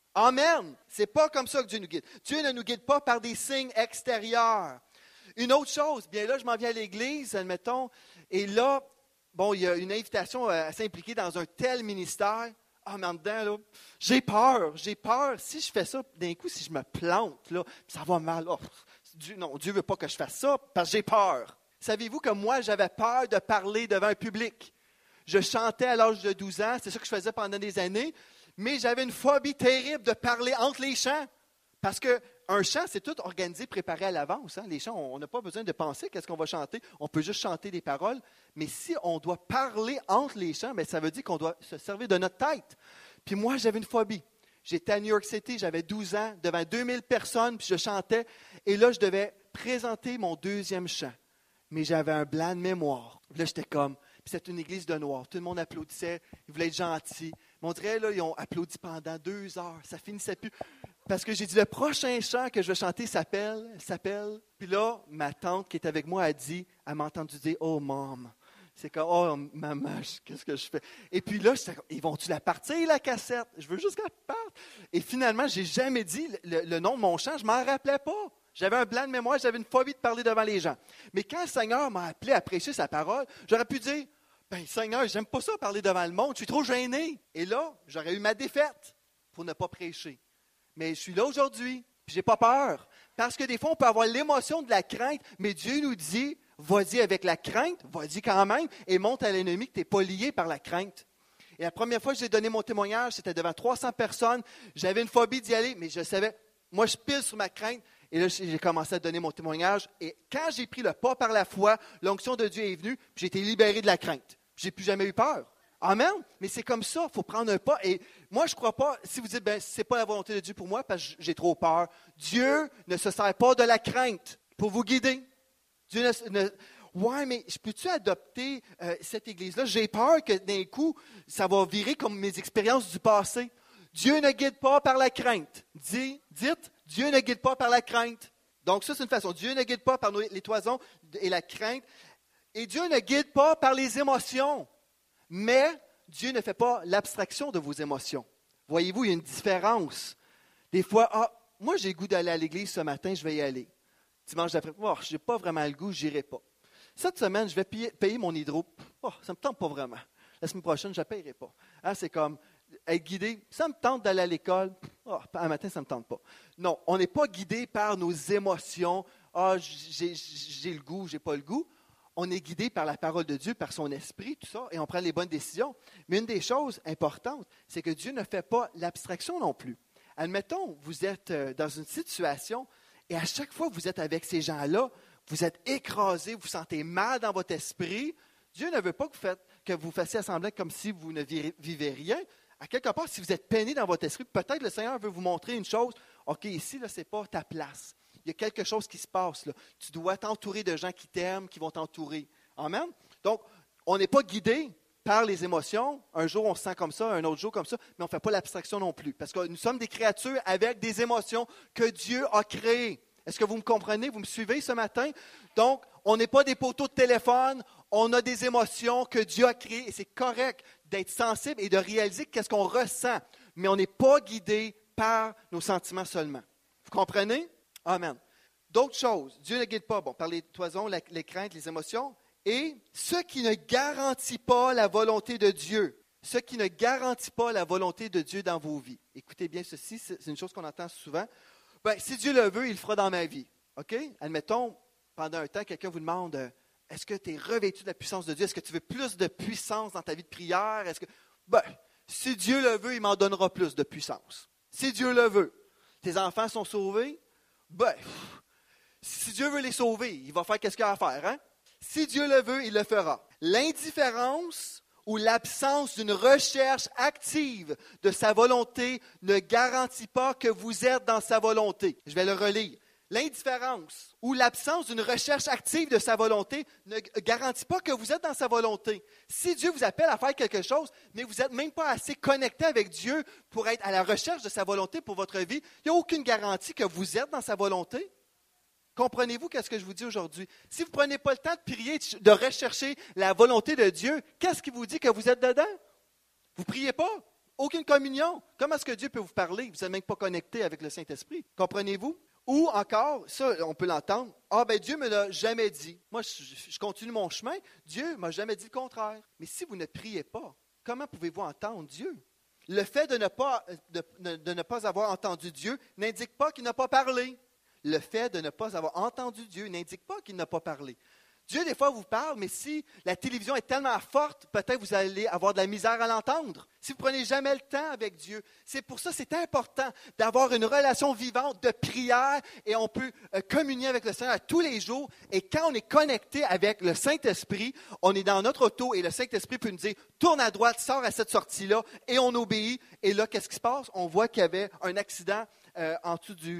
Amen. Ce n'est pas comme ça que Dieu nous guide. Dieu ne nous guide pas par des signes extérieurs. Une autre chose, bien là, je m'en viens à l'église, admettons, et là, bon, il y a une invitation à s'impliquer dans un tel ministère. Ah, mais en dedans, là, j'ai peur. Si je fais ça, d'un coup, si je me plante, là, ça va mal. Oh, Dieu ne veut pas que je fasse ça parce que j'ai peur. Savez-vous que moi, j'avais peur de parler devant un public? Je chantais à l'âge de 12 ans, c'est ça que je faisais pendant des années, mais j'avais une phobie terrible de parler entre les chants. Parce qu'un chant, c'est tout organisé, préparé à l'avance. Hein? Les chants, on n'a pas besoin de penser qu'est-ce qu'on va chanter. On peut juste chanter des paroles. Mais si on doit parler entre les chants, bien, ça veut dire qu'on doit se servir de notre tête. Puis moi, j'avais une phobie. J'étais à New York City, j'avais 12 ans, devant 2000 personnes, puis je chantais. Et là, je devais présenter mon 2e chant. Mais j'avais un blanc de mémoire. Puis là, j'étais comme... Puis c'était une église de noirs. Tout le monde applaudissait. Ils voulaient être gentils. Mais on dirait, là, ils ont applaudi pendant 2 heures. Ça finissait plus. Parce que j'ai dit, le prochain chant que je vais chanter s'appelle. Puis là, ma tante qui est avec moi a dit, elle m'a entendu dire, oh, mom. C'est comme, oh, maman, qu'est-ce que je fais? Et puis là, ils vont-tu la partir, la cassette? Je veux juste qu'elle parte. Et finalement, je n'ai jamais dit le nom de mon chant. Je ne m'en rappelais pas. J'avais un blanc de mémoire, j'avais une phobie de parler devant les gens. Mais quand le Seigneur m'a appelé à prêcher sa parole, j'aurais pu dire, ben Seigneur, j'aime pas ça parler devant le monde, je suis trop gêné. Et là, j'aurais eu ma défaite pour ne pas prêcher. Mais je suis là aujourd'hui, puis j'ai pas peur. Parce que des fois, on peut avoir l'émotion de la crainte, mais Dieu nous dit, vas-y avec la crainte, vas-y quand même, et montre à l'ennemi que tu n'es pas lié par la crainte. Et la première fois que j'ai donné mon témoignage, c'était devant 300 personnes. J'avais une phobie d'y aller, mais je savais, moi je pile sur ma crainte. Et là, j'ai commencé à donner mon témoignage. Et quand j'ai pris le pas par la foi, l'onction de Dieu est venue, puis j'ai été libéré de la crainte. J'ai plus jamais eu peur. Amen. Mais c'est comme ça, il faut prendre un pas. Et moi, je ne crois pas, si vous dites, ben, ce n'est pas la volonté de Dieu pour moi, parce que j'ai trop peur. Dieu ne se sert pas de la crainte pour vous guider. Dieu ouais, mais peux-tu adopter cette église-là? J'ai peur que d'un coup, ça va virer comme mes expériences du passé. Dieu ne guide pas par la crainte. Dites, Dieu ne guide pas par la crainte. Donc ça, c'est une façon. Dieu ne guide pas par les toisons et la crainte. Et Dieu ne guide pas par les émotions. Mais Dieu ne fait pas l'abstraction de vos émotions. Voyez-vous, il y a une différence. Des fois, moi j'ai le goût d'aller à l'église ce matin, je vais y aller. Dimanche d'après, je n'ai pas vraiment le goût, je n'irai pas. Cette semaine, je vais payer mon hydro. Ça ne me tente pas vraiment. La semaine prochaine, je ne paierai pas. Hein, c'est comme être guidé. Ça me tente d'aller à l'école. Un matin, ça ne me tente pas. Non, on n'est pas guidé par nos émotions. J'ai le goût, je n'ai pas le goût. On est guidé par la parole de Dieu, par son esprit, tout ça, et on prend les bonnes décisions. Mais une des choses importantes, c'est que Dieu ne fait pas l'abstraction non plus. Admettons, vous êtes dans une situation, et à chaque fois que vous êtes avec ces gens-là, vous êtes écrasé, vous vous sentez mal dans votre esprit. Dieu ne veut pas que vous fassiez semblant comme si vous ne vivez rien. À quelque part, si vous êtes peiné dans votre esprit, peut-être le Seigneur veut vous montrer une chose. OK, ici, ce n'est pas ta place. Il y a quelque chose qui se passe là. Tu dois t'entourer de gens qui t'aiment, qui vont t'entourer. Amen? Donc, on n'est pas guidé par les émotions. Un jour, on se sent comme ça, un autre jour comme ça, mais on ne fait pas l'abstraction non plus. Parce que nous sommes des créatures avec des émotions que Dieu a créées. Est-ce que vous me comprenez? Vous me suivez ce matin? Donc, on n'est pas des poteaux de téléphone. On a des émotions que Dieu a créées. Et c'est correct d'être sensible et de réaliser qu'est-ce qu'on ressent. Mais on n'est pas guidé par nos sentiments seulement. Vous comprenez? Amen. D'autres choses, Dieu ne guide pas, par les toisons, les craintes, les émotions, et ce qui ne garantit pas la volonté de Dieu. Ce qui ne garantit pas la volonté de Dieu dans vos vies. Écoutez bien ceci, c'est une chose qu'on entend souvent. Si Dieu le veut, il le fera dans ma vie. OK? Admettons, pendant un temps, quelqu'un vous demande, est-ce que tu es revêtu de la puissance de Dieu? Est-ce que tu veux plus de puissance dans ta vie de prière? Si Dieu le veut, il m'en donnera plus de puissance. Si Dieu le veut. Tes enfants sont sauvés? Ben, si Dieu veut les sauver, il va faire qu'est-ce qu'il a à faire, hein? Si Dieu le veut, il le fera. L'indifférence ou l'absence d'une recherche active de sa volonté ne garantit pas que vous êtes dans sa volonté. Je vais le relire. L'indifférence ou l'absence d'une recherche active de sa volonté ne garantit pas que vous êtes dans sa volonté. Si Dieu vous appelle à faire quelque chose, mais vous n'êtes même pas assez connecté avec Dieu pour être à la recherche de sa volonté pour votre vie, il n'y a aucune garantie que vous êtes dans sa volonté. Comprenez-vous qu'est-ce que je vous dis aujourd'hui? Si vous ne prenez pas le temps de prier, de rechercher la volonté de Dieu, qu'est-ce qui vous dit que vous êtes dedans? Vous ne priez pas. Aucune communion. Comment est-ce que Dieu peut vous parler? Vous n'êtes même pas connecté avec le Saint-Esprit. Comprenez-vous? Ou encore, ça, on peut l'entendre, « Ah, ben Dieu ne me l'a jamais dit. Moi, je continue mon chemin. Dieu ne m'a jamais dit le contraire. » Mais si vous ne priez pas, comment pouvez-vous entendre Dieu? Le fait de ne pas avoir entendu Dieu n'indique pas qu'il n'a pas parlé. Le fait de ne pas avoir entendu Dieu n'indique pas qu'il n'a pas parlé. Dieu, des fois, vous parle, mais si la télévision est tellement forte, peut-être vous allez avoir de la misère à l'entendre. Si vous ne prenez jamais le temps avec Dieu. C'est pour ça que c'est important d'avoir une relation vivante de prière et on peut communier avec le Seigneur tous les jours. Et quand on est connecté avec le Saint-Esprit, on est dans notre auto et le Saint-Esprit peut nous dire « Tourne à droite, sors à cette sortie-là » et on obéit. Et là, qu'est-ce qui se passe? On voit qu'il y avait un accident en dessous du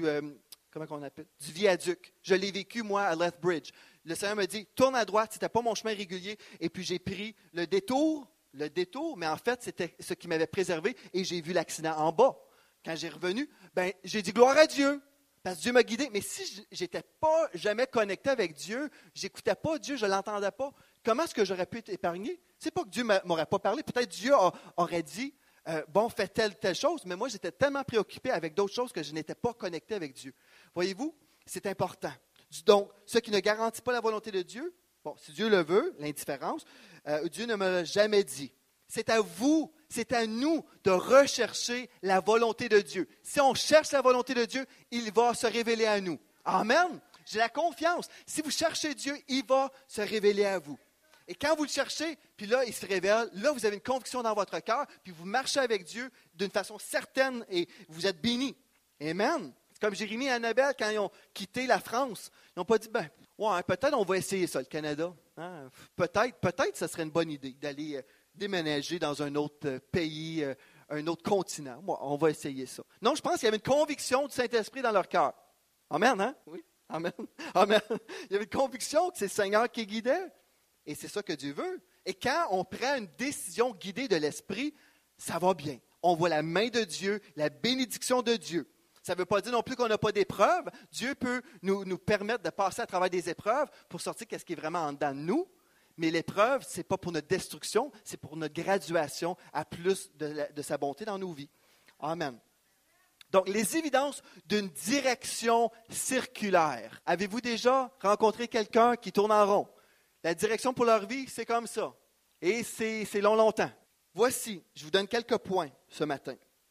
viaduc. Je l'ai vécu, moi, à Lethbridge. Le Seigneur me dit, tourne à droite, ce n'était pas mon chemin régulier. Et puis j'ai pris le détour, mais en fait, c'était ce qui m'avait préservé et j'ai vu l'accident en bas. Quand j'ai revenu, j'ai dit gloire à Dieu, parce que Dieu m'a guidé. Mais si je n'étais pas jamais connecté avec Dieu, je n'écoutais pas Dieu, je ne l'entendais pas, comment est-ce que j'aurais pu être épargné? Ce n'est pas que Dieu ne m'aurait pas parlé. Peut-être Dieu aurait dit, fais telle chose, mais moi, j'étais tellement préoccupé avec d'autres choses que je n'étais pas connecté avec Dieu. Voyez-vous, c'est important. Donc, ce qui ne garantit pas la volonté de Dieu, si Dieu le veut, l'indifférence, Dieu ne me l'a jamais dit. C'est à vous, c'est à nous de rechercher la volonté de Dieu. Si on cherche la volonté de Dieu, il va se révéler à nous. Amen. J'ai la confiance. Si vous cherchez Dieu, il va se révéler à vous. Et quand vous le cherchez, puis là, il se révèle, là, vous avez une conviction dans votre cœur, puis vous marchez avec Dieu d'une façon certaine et vous êtes bénis. Amen. C'est comme Jérémie et Annabelle, quand ils ont quitté la France, ils n'ont pas dit, peut-être on va essayer ça, le Canada. Hein? Peut-être ce serait une bonne idée d'aller déménager dans un autre pays, un autre continent. On va essayer ça. Non, je pense qu'il y avait une conviction du Saint-Esprit dans leur cœur. Amen, hein? Oui, amen. Amen. Il y avait une conviction que c'est le Seigneur qui guidait. Et c'est ça que Dieu veut. Et quand on prend une décision guidée de l'Esprit, ça va bien. On voit la main de Dieu, la bénédiction de Dieu. Ça ne veut pas dire non plus qu'on n'a pas d'épreuves. Dieu peut nous permettre de passer à travers des épreuves pour sortir ce qui est vraiment en dedans de nous. Mais l'épreuve, ce n'est pas pour notre destruction, c'est pour notre graduation à plus de sa bonté dans nos vies. Amen. Donc, les évidences d'une direction circulaire. Avez-vous déjà rencontré quelqu'un qui tourne en rond? La direction pour leur vie, c'est comme ça. Et c'est longtemps. Voici, je vous donne quelques points ce matin.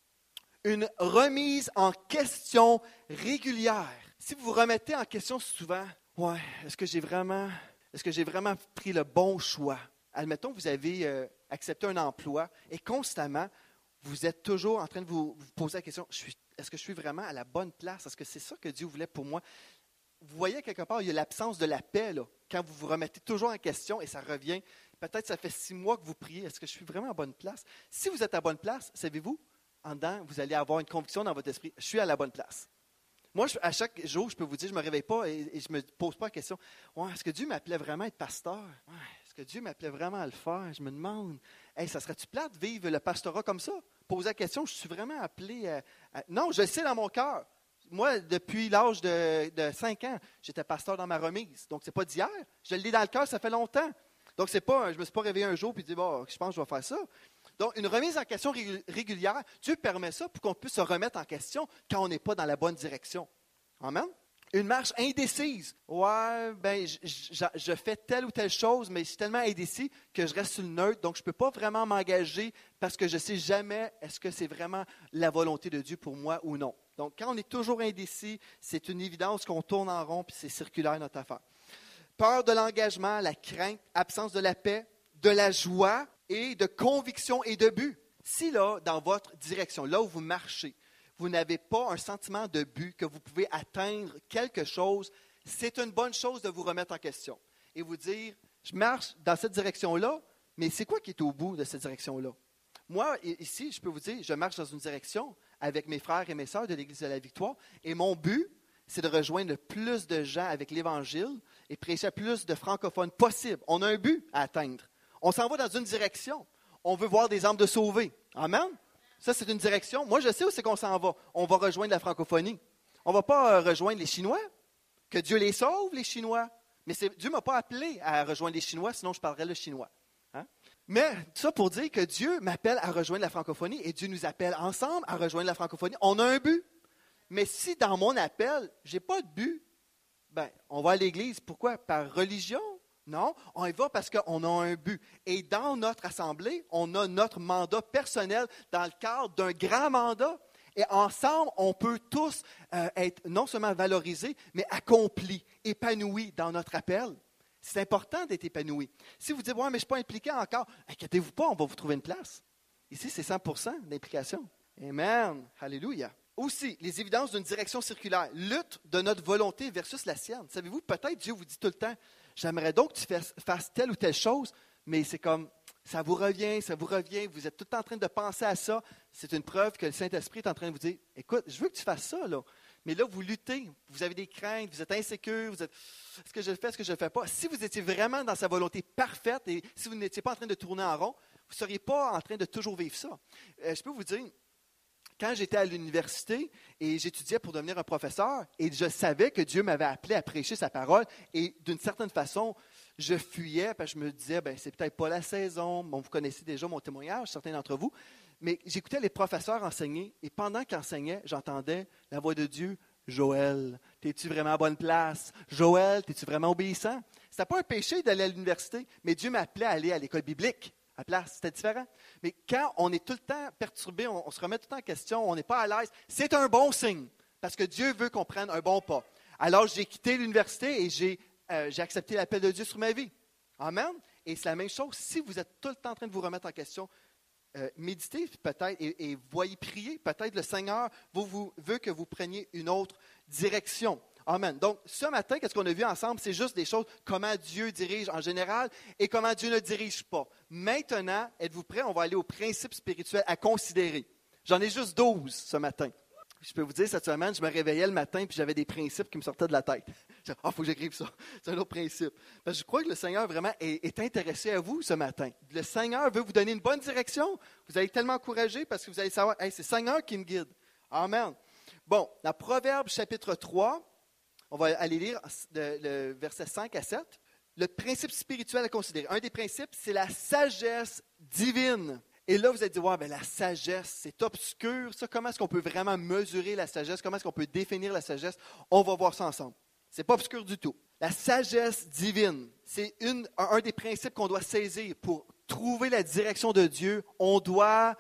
Une remise en question régulière. Si vous vous remettez en question souvent, est-ce que j'ai vraiment pris le bon choix? Admettons que vous avez accepté un emploi et constamment, vous êtes toujours en train de vous poser la question, est-ce que je suis vraiment à la bonne place? Est-ce que c'est ça que Dieu voulait pour moi? Vous voyez quelque part, il y a l'absence de la paix là, quand vous vous remettez toujours en question et ça revient. Peut-être ça fait 6 mois que vous priez, est-ce que je suis vraiment à la bonne place? Si vous êtes à la bonne place, savez-vous, en dedans, vous allez avoir une conviction dans votre esprit. Je suis à la bonne place. Moi, à chaque jour, je peux vous dire, je ne me réveille pas et je ne me pose pas la question, est-ce que Dieu m'appelait vraiment à être pasteur? Est-ce que Dieu m'appelait vraiment à le faire? Je me demande, ça serait-tu plate de vivre le pastorat comme ça? Poser la question, je suis vraiment appelé à... Non, je le sais dans mon cœur. Moi, depuis l'âge de 5 ans, j'étais pasteur dans ma remise. Donc, ce n'est pas d'hier. Je l'ai dans le cœur, ça fait longtemps. Donc, je ne me suis pas réveillé un jour et dit, je pense que je vais faire ça. Donc, une remise en question régulière, Dieu permet ça pour qu'on puisse se remettre en question quand on n'est pas dans la bonne direction. Amen? Une marche indécise. Je fais telle ou telle chose, mais je suis tellement indécis que je reste sur le neutre, donc je ne peux pas vraiment m'engager parce que je ne sais jamais est-ce que c'est vraiment la volonté de Dieu pour moi ou non. Donc, quand on est toujours indécis, c'est une évidence qu'on tourne en rond puis c'est circulaire notre affaire. Peur de l'engagement, la crainte, absence de la paix, de la joie et de conviction et de but. Si là, dans votre direction, là où vous marchez, vous n'avez pas un sentiment de but, que vous pouvez atteindre quelque chose, c'est une bonne chose de vous remettre en question et vous dire, je marche dans cette direction-là, mais c'est quoi qui est au bout de cette direction-là? Moi, ici, je peux vous dire, je marche dans une direction avec mes frères et mes sœurs de l'Église de la Victoire, et mon but, c'est de rejoindre le plus de gens avec l'Évangile et prêcher à plus de francophones possible. On a un but à atteindre. On s'en va dans une direction. On veut voir des âmes de sauvés. Amen? Ça, c'est une direction. Moi, je sais où c'est qu'on s'en va. On va rejoindre la francophonie. On ne va pas rejoindre les Chinois. Que Dieu les sauve, les Chinois. Mais Dieu ne m'a pas appelé à rejoindre les Chinois, sinon je parlerais le chinois. Hein? Mais ça pour dire que Dieu m'appelle à rejoindre la francophonie et Dieu nous appelle ensemble à rejoindre la francophonie. On a un but. Mais si dans mon appel, je n'ai pas de but, ben, on va à l'Église. Pourquoi? Par religion? Non, on y va parce qu'on a un but. Et dans notre assemblée, on a notre mandat personnel dans le cadre d'un grand mandat. Et ensemble, on peut tous être non seulement valorisés, mais accomplis, épanouis dans notre appel. C'est important d'être épanoui. Si vous dites, ouais, mais je ne suis pas impliqué encore, inquiétez-vous pas, on va vous trouver une place. Ici, c'est 100% d'implication. Amen. Alléluia. Aussi, les évidences d'une direction circulaire. Lutte de notre volonté versus la sienne. Savez-vous, peut-être Dieu vous dit tout le temps, j'aimerais donc que tu fasses telle ou telle chose, mais c'est comme, ça vous revient, vous êtes tout le temps en train de penser à ça. C'est une preuve que le Saint-Esprit est en train de vous dire, écoute, je veux que tu fasses ça, là. Mais là, vous luttez, vous avez des craintes, vous êtes insécure, vous êtes, est-ce que je le fais, est-ce que je ne le fais pas? Si vous étiez vraiment dans sa volonté parfaite et si vous n'étiez pas en train de tourner en rond, vous ne seriez pas en train de toujours vivre ça. Je peux vous dire, quand j'étais à l'université et j'étudiais pour devenir un professeur, et je savais que Dieu m'avait appelé à prêcher sa parole, et d'une certaine façon, je fuyais parce que je me disais, ben, c'est peut-être pas la saison. Bon, vous connaissez déjà mon témoignage, certains d'entre vous, mais j'écoutais les professeurs enseigner, et pendant qu'ils enseignaient, j'entendais la voix de Dieu, Joël, es-tu vraiment à bonne place? Joël, es-tu vraiment obéissant? Ce n'était pas un péché d'aller à l'université, mais Dieu m'appelait à aller à l'école biblique. À place, c'était différent. Mais quand on est tout le temps perturbé, on se remet tout le temps en question, on n'est pas à l'aise, c'est un bon signe, parce que Dieu veut qu'on prenne un bon pas. Alors, j'ai quitté l'université et j'ai accepté l'appel de Dieu sur ma vie. Amen. Et c'est la même chose, si vous êtes tout le temps en train de vous remettre en question, méditez peut-être et voyez prier, peut-être le Seigneur veut que vous preniez une autre direction. Amen. Donc, ce matin, qu'est-ce qu'on a vu ensemble? C'est juste des choses, comment Dieu dirige en général et comment Dieu ne dirige pas. Maintenant, êtes-vous prêts? On va aller aux principes spirituels à considérer. J'en ai juste 12 ce matin. Je peux vous dire, cette semaine, je me réveillais le matin et j'avais des principes qui me sortaient de la tête. Il faut que j'écrive ça. C'est un autre principe. Parce que je crois que le Seigneur vraiment est intéressé à vous ce matin. Le Seigneur veut vous donner une bonne direction. Vous allez être tellement encouragé parce que vous allez savoir, hey, c'est le Seigneur qui me guide. Amen. Bon, dans Proverbes chapitre 3, on va aller lire le verset 5 à 7. Le principe spirituel à considérer. Un des principes, c'est la sagesse divine. Et là, vous allez dire, ouais, ben, la sagesse, c'est obscur. Ça, comment est-ce qu'on peut vraiment mesurer la sagesse? Comment est-ce qu'on peut définir la sagesse? On va voir ça ensemble. Ce n'est pas obscur du tout. La sagesse divine, c'est un des principes qu'on doit saisir pour trouver la direction de Dieu. On doit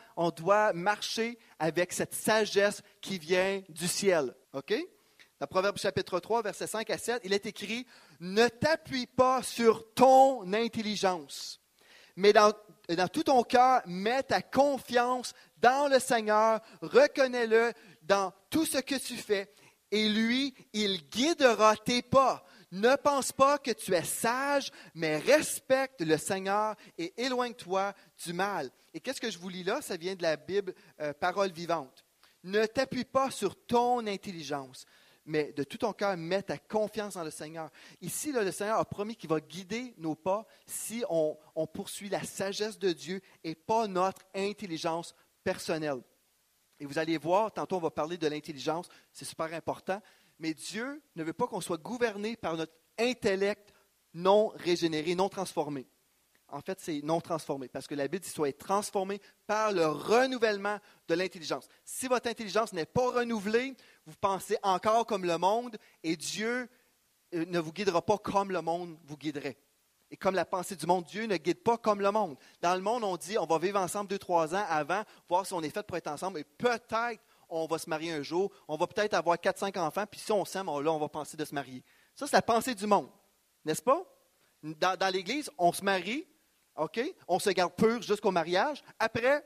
marcher avec cette sagesse qui vient du ciel. OK? Dans Proverbes chapitre 3, versets 5 à 7, il est écrit « Ne t'appuie pas sur ton intelligence, mais dans tout ton cœur, mets ta confiance dans le Seigneur, reconnais-le dans tout ce que tu fais, et lui, il guidera tes pas. Ne pense pas que tu es sage, mais respecte le Seigneur et éloigne-toi du mal. » Et qu'est-ce que je vous lis là? Ça vient de la Bible, Parole vivante. « Ne t'appuie pas sur ton intelligence. » Mais de tout ton cœur, mets ta confiance dans le Seigneur. Ici, là, le Seigneur a promis qu'il va guider nos pas si on poursuit la sagesse de Dieu et pas notre intelligence personnelle. Et vous allez voir, tantôt on va parler de l'intelligence, c'est super important, mais Dieu ne veut pas qu'on soit gouverné par notre intellect non régénéré, non transformé. En fait, c'est non transformé, parce que la Bible dit soit être transformé par le renouvellement de l'intelligence. Si votre intelligence n'est pas renouvelée, vous pensez encore comme le monde, et Dieu ne vous guidera pas comme le monde vous guiderait. Et comme la pensée du monde, Dieu ne guide pas comme le monde. Dans le monde, on dit, on va vivre ensemble 2-3 ans avant, voir si on est fait pour être ensemble, et peut-être on va se marier un jour, on va peut-être avoir 4-5 enfants, puis si on s'aime, là, on va penser de se marier. Ça, c'est la pensée du monde, n'est-ce pas? Dans l'Église, on se marie, OK? On se garde pur jusqu'au mariage. Après,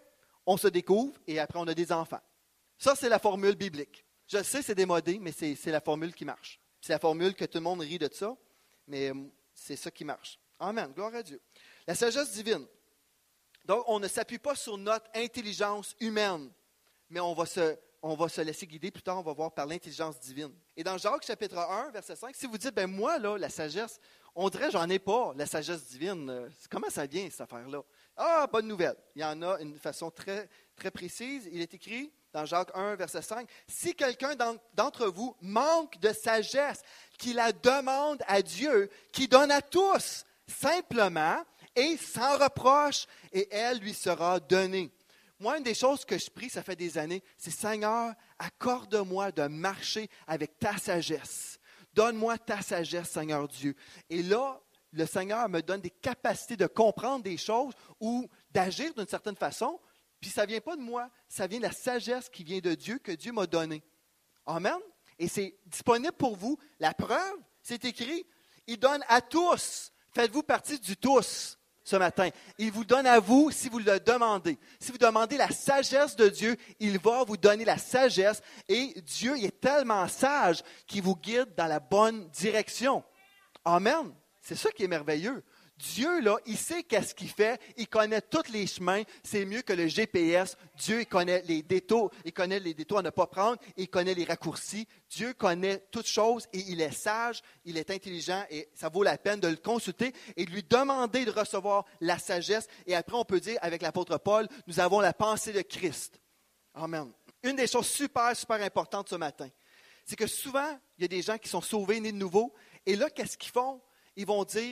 on se découvre et après on a des enfants. Ça, c'est la formule biblique. Je sais, c'est démodé, mais c'est la formule qui marche. C'est la formule que tout le monde rit de ça, mais c'est ça qui marche. Amen, gloire à Dieu. La sagesse divine. Donc, on ne s'appuie pas sur notre intelligence humaine, mais on va se laisser guider. Plus tard, on va voir par l'intelligence divine. Et dans Jacques chapitre 1, verset 5, si vous dites, ben moi, là, la sagesse, on dirait, j'en ai pas, la sagesse divine. Comment ça vient, cette affaire-là? Ah, bonne nouvelle. Il y en a une façon très, très précise. Il est écrit dans Jacques 1, verset 5, « Si quelqu'un d'entre vous manque de sagesse, qu'il la demande à Dieu, qui donne à tous, simplement et sans reproche, et elle lui sera donnée. » Moi, une des choses que je prie, ça fait des années, c'est « Seigneur, accorde-moi de marcher avec ta sagesse. Donne-moi ta sagesse, Seigneur Dieu. » Et là, le Seigneur me donne des capacités de comprendre des choses ou d'agir d'une certaine façon. Puis ça ne vient pas de moi, ça vient de la sagesse qui vient de Dieu, que Dieu m'a donnée. Amen. Et c'est disponible pour vous. La preuve, c'est écrit, il donne à tous. Faites-vous partie du tous ce matin. Il vous donne à vous si vous le demandez. Si vous demandez la sagesse de Dieu, il va vous donner la sagesse. Et Dieu il est tellement sage qu'il vous guide dans la bonne direction. Amen. C'est ça qui est merveilleux. Dieu, là, il sait qu'est-ce qu'il fait, il connaît tous les chemins, c'est mieux que le GPS. Dieu, il connaît les détours à ne pas prendre, il connaît les raccourcis. Dieu connaît toutes choses et il est sage, il est intelligent et ça vaut la peine de le consulter et de lui demander de recevoir la sagesse. Et après, on peut dire, avec l'apôtre Paul, nous avons la pensée de Christ. Amen. Une des choses super, super importantes ce matin, c'est que souvent, il y a des gens qui sont sauvés, nés de nouveau, et là, qu'est-ce qu'ils font? Ils vont dire,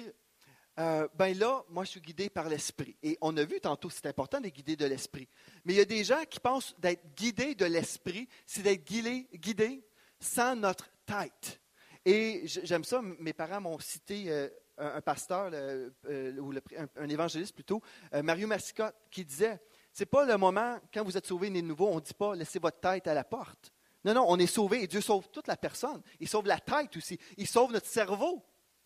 ben là, moi, je suis guidé par l'Esprit. Et on a vu tantôt, c'est important d'être guidé de l'Esprit. Mais il y a des gens qui pensent d'être guidés de l'Esprit, c'est d'être guidé sans notre tête. Et j'aime ça, mes parents m'ont cité un pasteur, ou un évangéliste plutôt, Mario Massicotte, qui disait, c'est pas le moment, quand vous êtes sauvé, né de nouveau, on ne dit pas, laissez votre tête à la porte. Non, non, on est sauvé et Dieu sauve toute la personne. Il sauve la tête aussi. Il sauve notre cerveau.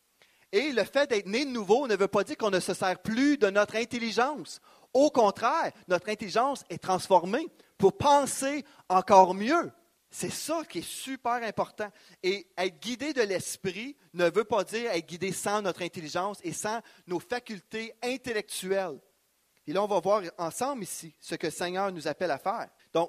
Et le fait d'être né de nouveau ne veut pas dire qu'on ne se sert plus de notre intelligence. Au contraire, notre intelligence est transformée pour penser encore mieux. C'est ça qui est super important. Et être guidé de l'esprit ne veut pas dire être guidé sans notre intelligence et sans nos facultés intellectuelles. Et là, on va voir ensemble ici ce que le Seigneur nous appelle à faire. Donc,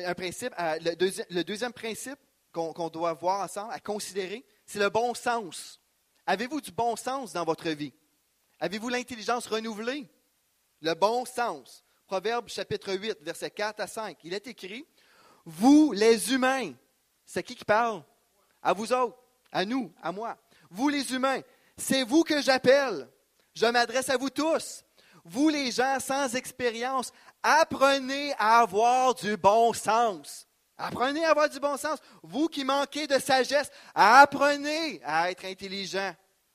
le deuxième principe qu'on doit voir ensemble, à considérer, c'est le bon sens. Avez-vous du bon sens dans votre vie? Avez-vous l'intelligence renouvelée? Le bon sens. Proverbe chapitre 8, versets 4 à 5. Il est écrit, « Vous les humains, » c'est qui parle? À vous autres, à nous, à moi. « Vous les humains, c'est vous que j'appelle. Je m'adresse à vous tous. Vous les gens sans expérience, apprenez à avoir du bon sens. » Apprenez à avoir du bon sens. Vous qui manquez de sagesse, apprenez à être intelligent.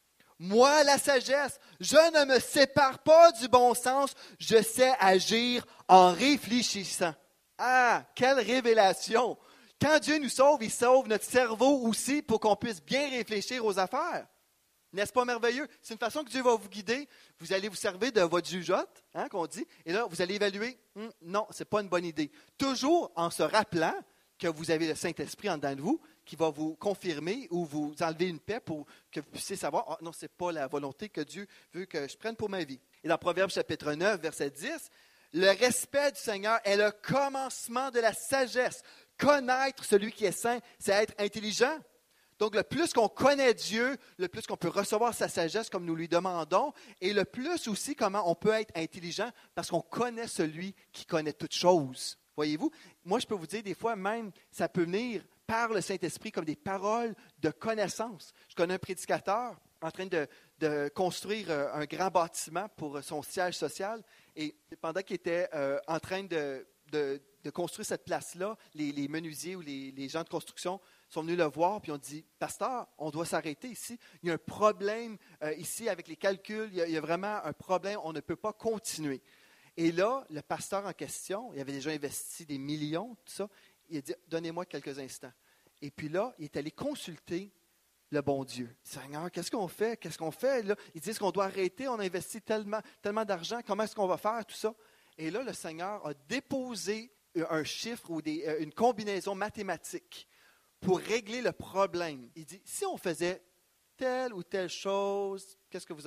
Moi, la sagesse, je ne me sépare pas du bon sens, je sais agir en réfléchissant. Ah, quelle révélation! Quand Dieu nous sauve, il sauve notre cerveau aussi pour qu'on puisse bien réfléchir aux affaires. N'est-ce pas merveilleux? C'est une façon que Dieu va vous guider. Vous allez vous servir de votre jugeote, qu'on dit, et là, vous allez évaluer, non, ce n'est pas une bonne idée. Toujours en se rappelant que vous avez le Saint-Esprit en dedans de vous qui va vous confirmer ou vous enlever une paix pour que vous puissiez savoir, non, ce n'est pas la volonté que Dieu veut que je prenne pour ma vie. Et dans Proverbe chapitre 9, verset 10, le respect du Seigneur est le commencement de la sagesse. Connaître celui qui est saint, c'est être intelligent. Donc, le plus qu'on connaît Dieu, le plus qu'on peut recevoir sa sagesse comme nous lui demandons, et le plus aussi comment on peut être intelligent parce qu'on connaît celui qui connaît toutes choses. Voyez-vous, moi je peux vous dire des fois même, ça peut venir par le Saint-Esprit comme des paroles de connaissance. Je connais un prédicateur en train de construire un grand bâtiment pour son siège social, et pendant qu'il était en train de construire cette place-là, les menuisiers ou les gens de construction sont venus le voir et ont dit, « Pasteur, on doit s'arrêter ici. Il y a un problème ici avec les calculs. Il y a vraiment un problème. On ne peut pas continuer. » Et là, le pasteur en question, il avait déjà investi des millions, tout ça. Il a dit, « Donnez-moi quelques instants. » Et puis là, il est allé consulter le bon Dieu. « Seigneur, qu'est-ce qu'on fait? Qu'est-ce qu'on fait? » Là, ils disent qu'on doit arrêter. On a investi tellement d'argent. Comment est-ce qu'on va faire tout ça? Et là, le Seigneur a déposé un chiffre ou une combinaison mathématique pour régler le problème. Il dit, si on faisait telle ou telle chose, qu'est-ce que vous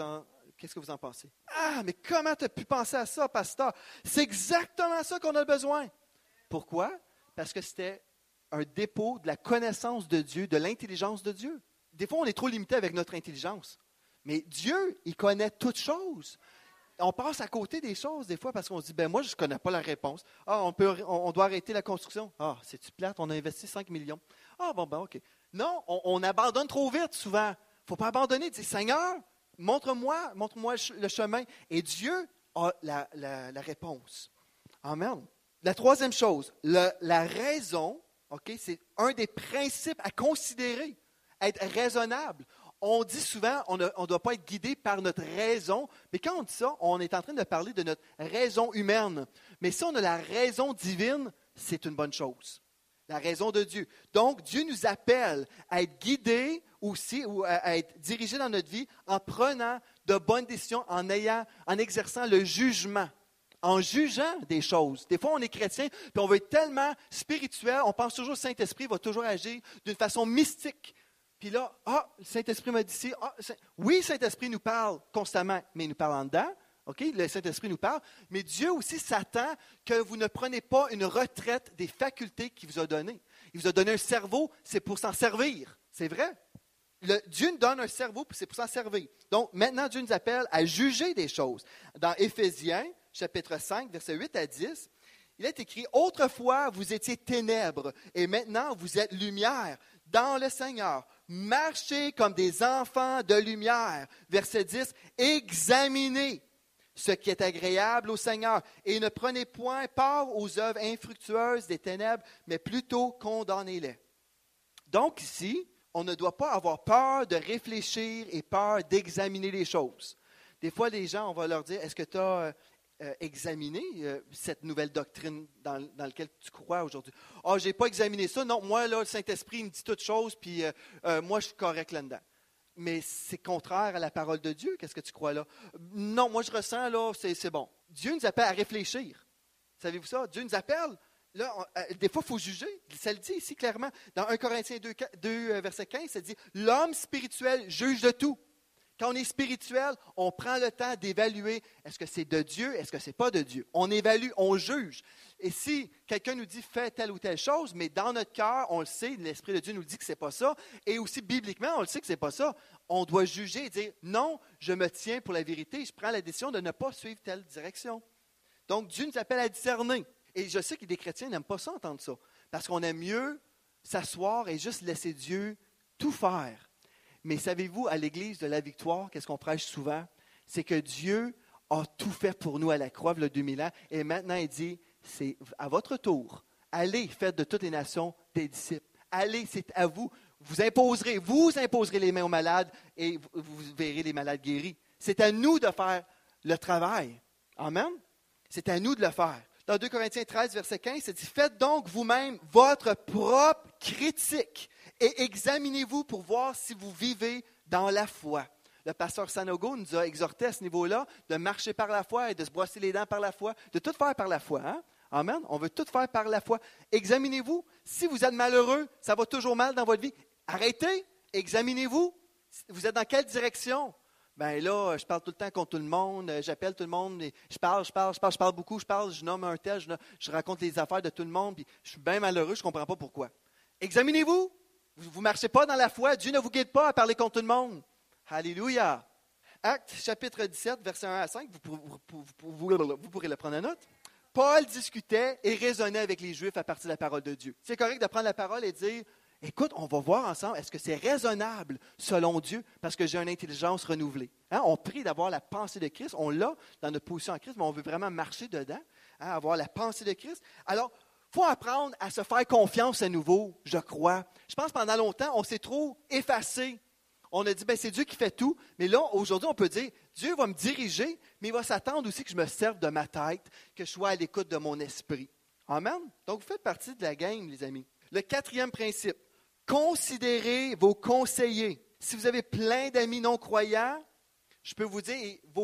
en pensez? Ah, mais comment tu as pu penser à ça, pasteur? C'est exactement ça qu'on a besoin. Pourquoi? Parce que c'était un dépôt de la connaissance de Dieu, de l'intelligence de Dieu. Des fois, on est trop limité avec notre intelligence. Mais Dieu, il connaît toutes choses. On passe à côté des choses des fois parce qu'on se dit, ben moi, je ne connais pas la réponse. Ah, on doit arrêter la construction. Ah, c'est-tu plate? On a investi 5 millions. Ah, bon, ben OK. Non, on abandonne trop vite souvent. Il ne faut pas abandonner. Dire, Seigneur, montre-moi le chemin. Et Dieu a la réponse. Amen. La troisième chose, la raison, OK, c'est un des principes à considérer, être raisonnable. On dit souvent, on ne doit pas être guidé par notre raison, mais quand on dit ça, on est en train de parler de notre raison humaine. Mais si on a la raison divine, c'est une bonne chose. La raison de Dieu. Donc, Dieu nous appelle à être guidés aussi, ou à être dirigés dans notre vie en prenant de bonnes décisions, en exerçant le jugement, en jugeant des choses. Des fois, on est chrétien, puis on veut être tellement spirituel, on pense toujours que le Saint-Esprit va toujours agir d'une façon mystique. Puis là, le Saint-Esprit m'a dit ci. Oui, le Saint-Esprit nous parle constamment, mais il nous parle en dedans. OK? Le Saint-Esprit nous parle. Mais Dieu aussi s'attend que vous ne preniez pas une retraite des facultés qu'il vous a données. Il vous a donné un cerveau, c'est pour s'en servir. C'est vrai. Dieu nous donne un cerveau, c'est pour s'en servir. Donc, maintenant, Dieu nous appelle à juger des choses. Dans Éphésiens, chapitre 5, versets 8 à 10, il est écrit, « Autrefois, vous étiez ténèbres, et maintenant, vous êtes lumière dans le Seigneur. Marchez comme des enfants de lumière. » Verset 10, « Examinez ce qui est agréable au Seigneur, et ne prenez point part aux œuvres infructueuses des ténèbres, mais plutôt condamnez-les. » Donc ici, on ne doit pas avoir peur de réfléchir et peur d'examiner les choses. Des fois, les gens, on va leur dire, « Est-ce que tu as examiné cette nouvelle doctrine dans laquelle tu crois aujourd'hui? » « Ah, je n'ai pas examiné ça. Non, moi, là, le Saint-Esprit me dit toutes choses, puis moi, je suis correct là-dedans. » Mais c'est contraire à la parole de Dieu. Qu'est-ce que tu crois là? Non, moi, je ressens, là, c'est bon. Dieu nous appelle à réfléchir. Savez-vous ça? Dieu nous appelle. Là, des fois, il faut juger. Ça le dit ici clairement. Dans 1 Corinthiens 2 verset 15, ça dit « L'homme spirituel juge de tout. » Quand on est spirituel, on prend le temps d'évaluer est-ce que c'est de Dieu, est-ce que ce n'est pas de Dieu. On évalue, on juge. Et si quelqu'un nous dit fais telle ou telle chose, mais dans notre cœur, on le sait, l'Esprit de Dieu nous dit que ce n'est pas ça, et aussi bibliquement, on le sait que ce n'est pas ça, on doit juger et dire non, je me tiens pour la vérité, je prends la décision de ne pas suivre telle direction. Donc, Dieu nous appelle à discerner. Et je sais que des chrétiens n'aiment pas ça, entendre ça, parce qu'on aime mieux s'asseoir et juste laisser Dieu tout faire. Mais savez-vous, à l'Église de la Victoire, qu'est-ce qu'on prêche souvent? C'est que Dieu a tout fait pour nous à la croix, il y a 2000 ans. Et maintenant, il dit, c'est à votre tour. Allez, faites de toutes les nations des disciples. Allez, c'est à vous. Vous imposerez les mains aux malades et vous verrez les malades guéris. C'est à nous de faire le travail. Amen? C'est à nous de le faire. Dans 2 Corinthiens 13, verset 15, ça dit, « Faites donc vous-même votre propre critique et examinez-vous pour voir si vous vivez dans la foi. » Le pasteur Sanogo nous a exhorté à ce niveau-là de marcher par la foi et de se brosser les dents par la foi, de tout faire par la foi. Hein? Amen. On veut tout faire par la foi. Examinez-vous. Si vous êtes malheureux, ça va toujours mal dans votre vie. Arrêtez. Examinez-vous. Vous êtes dans quelle direction? Ben là, je parle tout le temps contre tout le monde, j'appelle tout le monde, et je parle beaucoup, je nomme un tel, je raconte les affaires de tout le monde, puis je suis bien malheureux, je ne comprends pas pourquoi. Examinez-vous. Vous ne marchez pas dans la foi. Dieu ne vous guide pas à parler contre tout le monde. Alléluia. Actes, chapitre 17, versets 1 à 5, vous pourrez le prendre en note. Paul discutait et raisonnait avec les Juifs à partir de la parole de Dieu. C'est correct de prendre la parole et de dire, écoute, on va voir ensemble, est-ce que c'est raisonnable selon Dieu parce que j'ai une intelligence renouvelée? Hein? On prie d'avoir la pensée de Christ, on l'a dans notre position en Christ, mais on veut vraiment marcher dedans, hein, avoir la pensée de Christ. Alors, il faut apprendre à se faire confiance à nouveau, je crois. Je pense que pendant longtemps, on s'est trop effacé. On a dit, c'est Dieu qui fait tout. Mais là, aujourd'hui, on peut dire, Dieu va me diriger, mais il va s'attendre aussi que je me serve de ma tête, que je sois à l'écoute de mon esprit. Amen? Donc, vous faites partie de la game, les amis. Le 4e principe, considérez vos conseillers. Si vous avez plein d'amis non-croyants, je peux vous dire,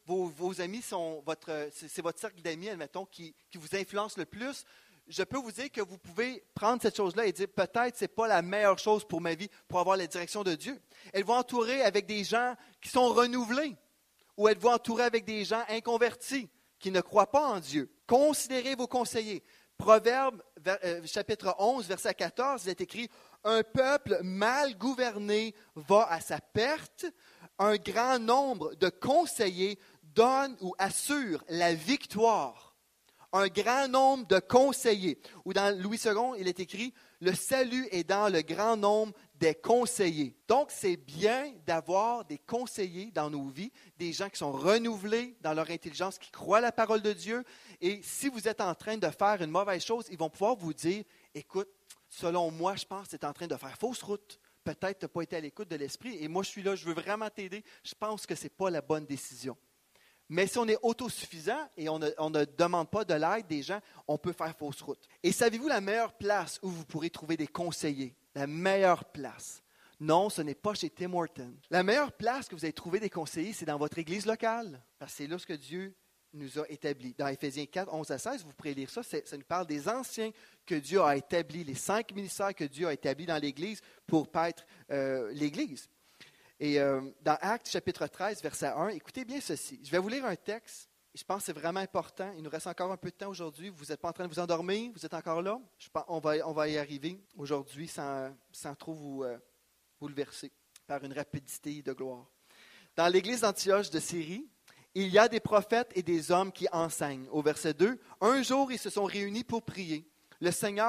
vos amis c'est votre cercle d'amis, admettons, qui vous influence le plus, je peux vous dire que vous pouvez prendre cette chose-là et dire peut-être ce n'est pas la meilleure chose pour ma vie, pour avoir la direction de Dieu. Êtes-vous entouré avec des gens qui sont renouvelés ou êtes-vous entouré avec des gens inconvertis qui ne croient pas en Dieu? Considérez vos conseillers. Proverbe chapitre 11, verset 14, il est écrit « Un peuple mal gouverné va à sa perte, un grand nombre de conseillers donne ou assure la victoire. » Un grand nombre de conseillers. Ou dans Louis II, il est écrit « Le salut est dans le grand nombre des conseillers. » Donc, c'est bien d'avoir des conseillers dans nos vies, des gens qui sont renouvelés dans leur intelligence, qui croient la parole de Dieu. Et si vous êtes en train de faire une mauvaise chose, ils vont pouvoir vous dire « Écoute, selon moi, je pense que tu es en train de faire fausse route. Peut-être tu n'as pas été à l'écoute de l'Esprit. Et moi, je suis là, je veux vraiment t'aider. Je pense que ce n'est pas la bonne décision. » Mais si on est autosuffisant et on ne demande pas de l'aide des gens, on peut faire fausse route. Et savez-vous la meilleure place où vous pourrez trouver des conseillers? La meilleure place? Non, ce n'est pas chez Tim Hortons. La meilleure place que vous allez trouver des conseillers, c'est dans votre église locale. Parce que c'est là ce que Dieu nous a établi. Dans Éphésiens 4, 11 à 16, vous pourrez lire ça. Ça nous parle des anciens que Dieu a établis, les 5 ministères que Dieu a établis dans l'Église pour paître l'Église. Et dans Actes chapitre 13, verset 1, écoutez bien ceci. Je vais vous lire un texte. Je pense que c'est vraiment important. Il nous reste encore un peu de temps aujourd'hui. Vous n'êtes pas en train de vous endormir? Vous êtes encore là? On va y arriver aujourd'hui sans trop vous bouleverser par une rapidité de gloire. Dans l'église d'Antioche de Syrie, il y a des prophètes et des hommes qui enseignent. Au verset 2, un jour, ils se sont réunis pour prier. Pour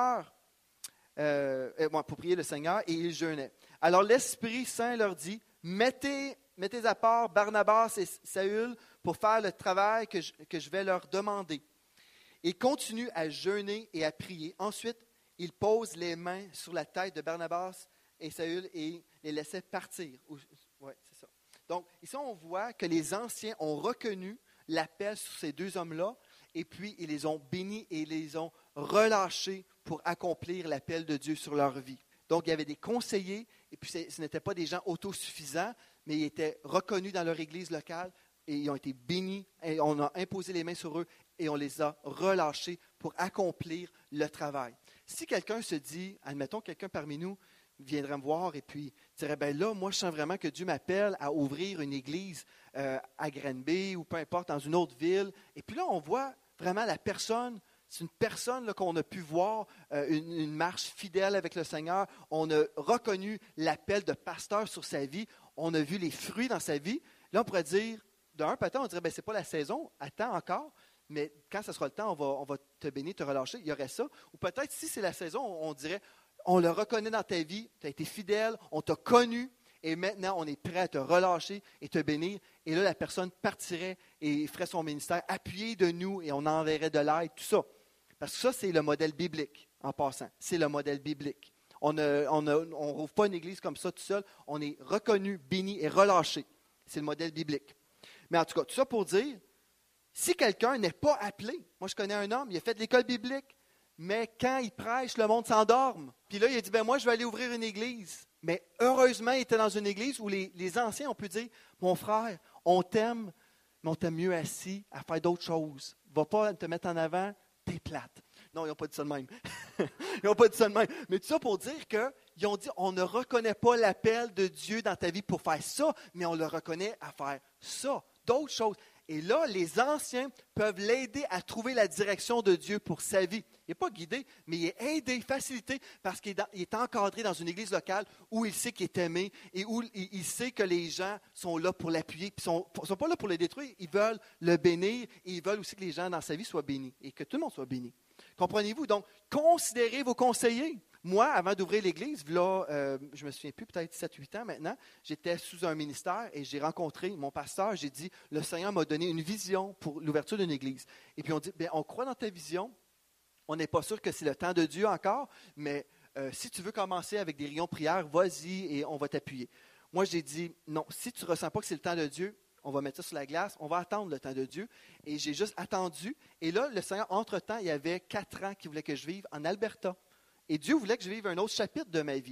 prier le Seigneur, et ils jeûnaient. Alors l'Esprit Saint leur dit, mettez à part Barnabas et Saül pour faire le travail que je vais leur demander. Ils continuent à jeûner et à prier. Ensuite, ils posent les mains sur la tête de Barnabas et Saül et les laissaient partir. Oui, c'est ça. Donc, ici, on voit que les anciens ont reconnu l'appel sur ces deux hommes-là, et puis ils les ont bénis et ils les ont relâchés pour accomplir l'appel de Dieu sur leur vie. Donc, il y avait des conseillers, et puis ce n'étaient pas des gens autosuffisants, mais ils étaient reconnus dans leur église locale, et ils ont été bénis, et on a imposé les mains sur eux, et on les a relâchés pour accomplir le travail. Si quelqu'un se dit, admettons quelqu'un parmi nous viendrait me voir et puis dirait, bien là, moi je sens vraiment que Dieu m'appelle à ouvrir une église à Granby ou peu importe, dans une autre ville. Et puis là, on voit vraiment la personne, c'est une personne là, qu'on a pu voir, une marche fidèle avec le Seigneur. On a reconnu l'appel de pasteur sur sa vie. On a vu les fruits dans sa vie. Là, on pourrait dire, d'un, peut-être, on dirait, bien, ce n'est pas la saison, attends encore. Mais quand ce sera le temps, on va te bénir, te relâcher. Il y aurait ça. Ou peut-être, si c'est la saison, on dirait, on le reconnaît dans ta vie, tu as été fidèle, on t'a connu, et maintenant, on est prêt à te relâcher et te bénir. Et là, la personne partirait et ferait son ministère appuyé de nous, et on enverrait de l'aide, tout ça. Parce que ça, c'est le modèle biblique, en passant. C'est le modèle biblique. On ne rouvre pas une église comme ça tout seul. On est reconnu, béni et relâché. C'est le modèle biblique. Mais en tout cas, tout ça pour dire, si quelqu'un n'est pas appelé, moi je connais un homme, il a fait de l'école biblique, mais quand il prêche, le monde s'endorme. Puis là, il a dit, moi je vais aller ouvrir une église. Mais heureusement, il était dans une église où les anciens ont pu dire, mon frère, on t'aime, mais on t'aime mieux assis à faire d'autres choses. Va pas te mettre en avant, t'es plate. Non, ils n'ont pas dit ça de même. Ils n'ont pas dit ça de même. Mais tout ça pour dire qu'ils ont dit, on ne reconnaît pas l'appel de Dieu dans ta vie pour faire ça, mais on le reconnaît à faire ça, d'autres choses. Et là, les anciens peuvent l'aider à trouver la direction de Dieu pour sa vie. Il n'est pas guidé, mais il est aidé, facilité, parce qu'il est encadré dans une église locale où il sait qu'il est aimé et où il sait que les gens sont là pour l'appuyer. Ils ne sont pas là pour le détruire, ils veulent le bénir et ils veulent aussi que les gens dans sa vie soient bénis et que tout le monde soit béni. Comprenez-vous? Donc, considérez vos conseillers. Moi, avant d'ouvrir l'église, là, je me souviens plus, peut-être 7-8 ans maintenant, j'étais sous un ministère et j'ai rencontré mon pasteur. J'ai dit, le Seigneur m'a donné une vision pour l'ouverture d'une église. Et puis on dit, bien, on croit dans ta vision. On n'est pas sûr que c'est le temps de Dieu encore, mais si tu veux commencer avec des réunions de prière, vas-y et on va t'appuyer. Moi, j'ai dit, non, si tu ne ressens pas que c'est le temps de Dieu, on va mettre ça sur la glace, on va attendre le temps de Dieu. Et j'ai juste attendu. Et là, le Seigneur, entre-temps, il y avait 4 ans qu'il voulait que je vive en Alberta. Et Dieu voulait que je vive un autre chapitre de ma vie.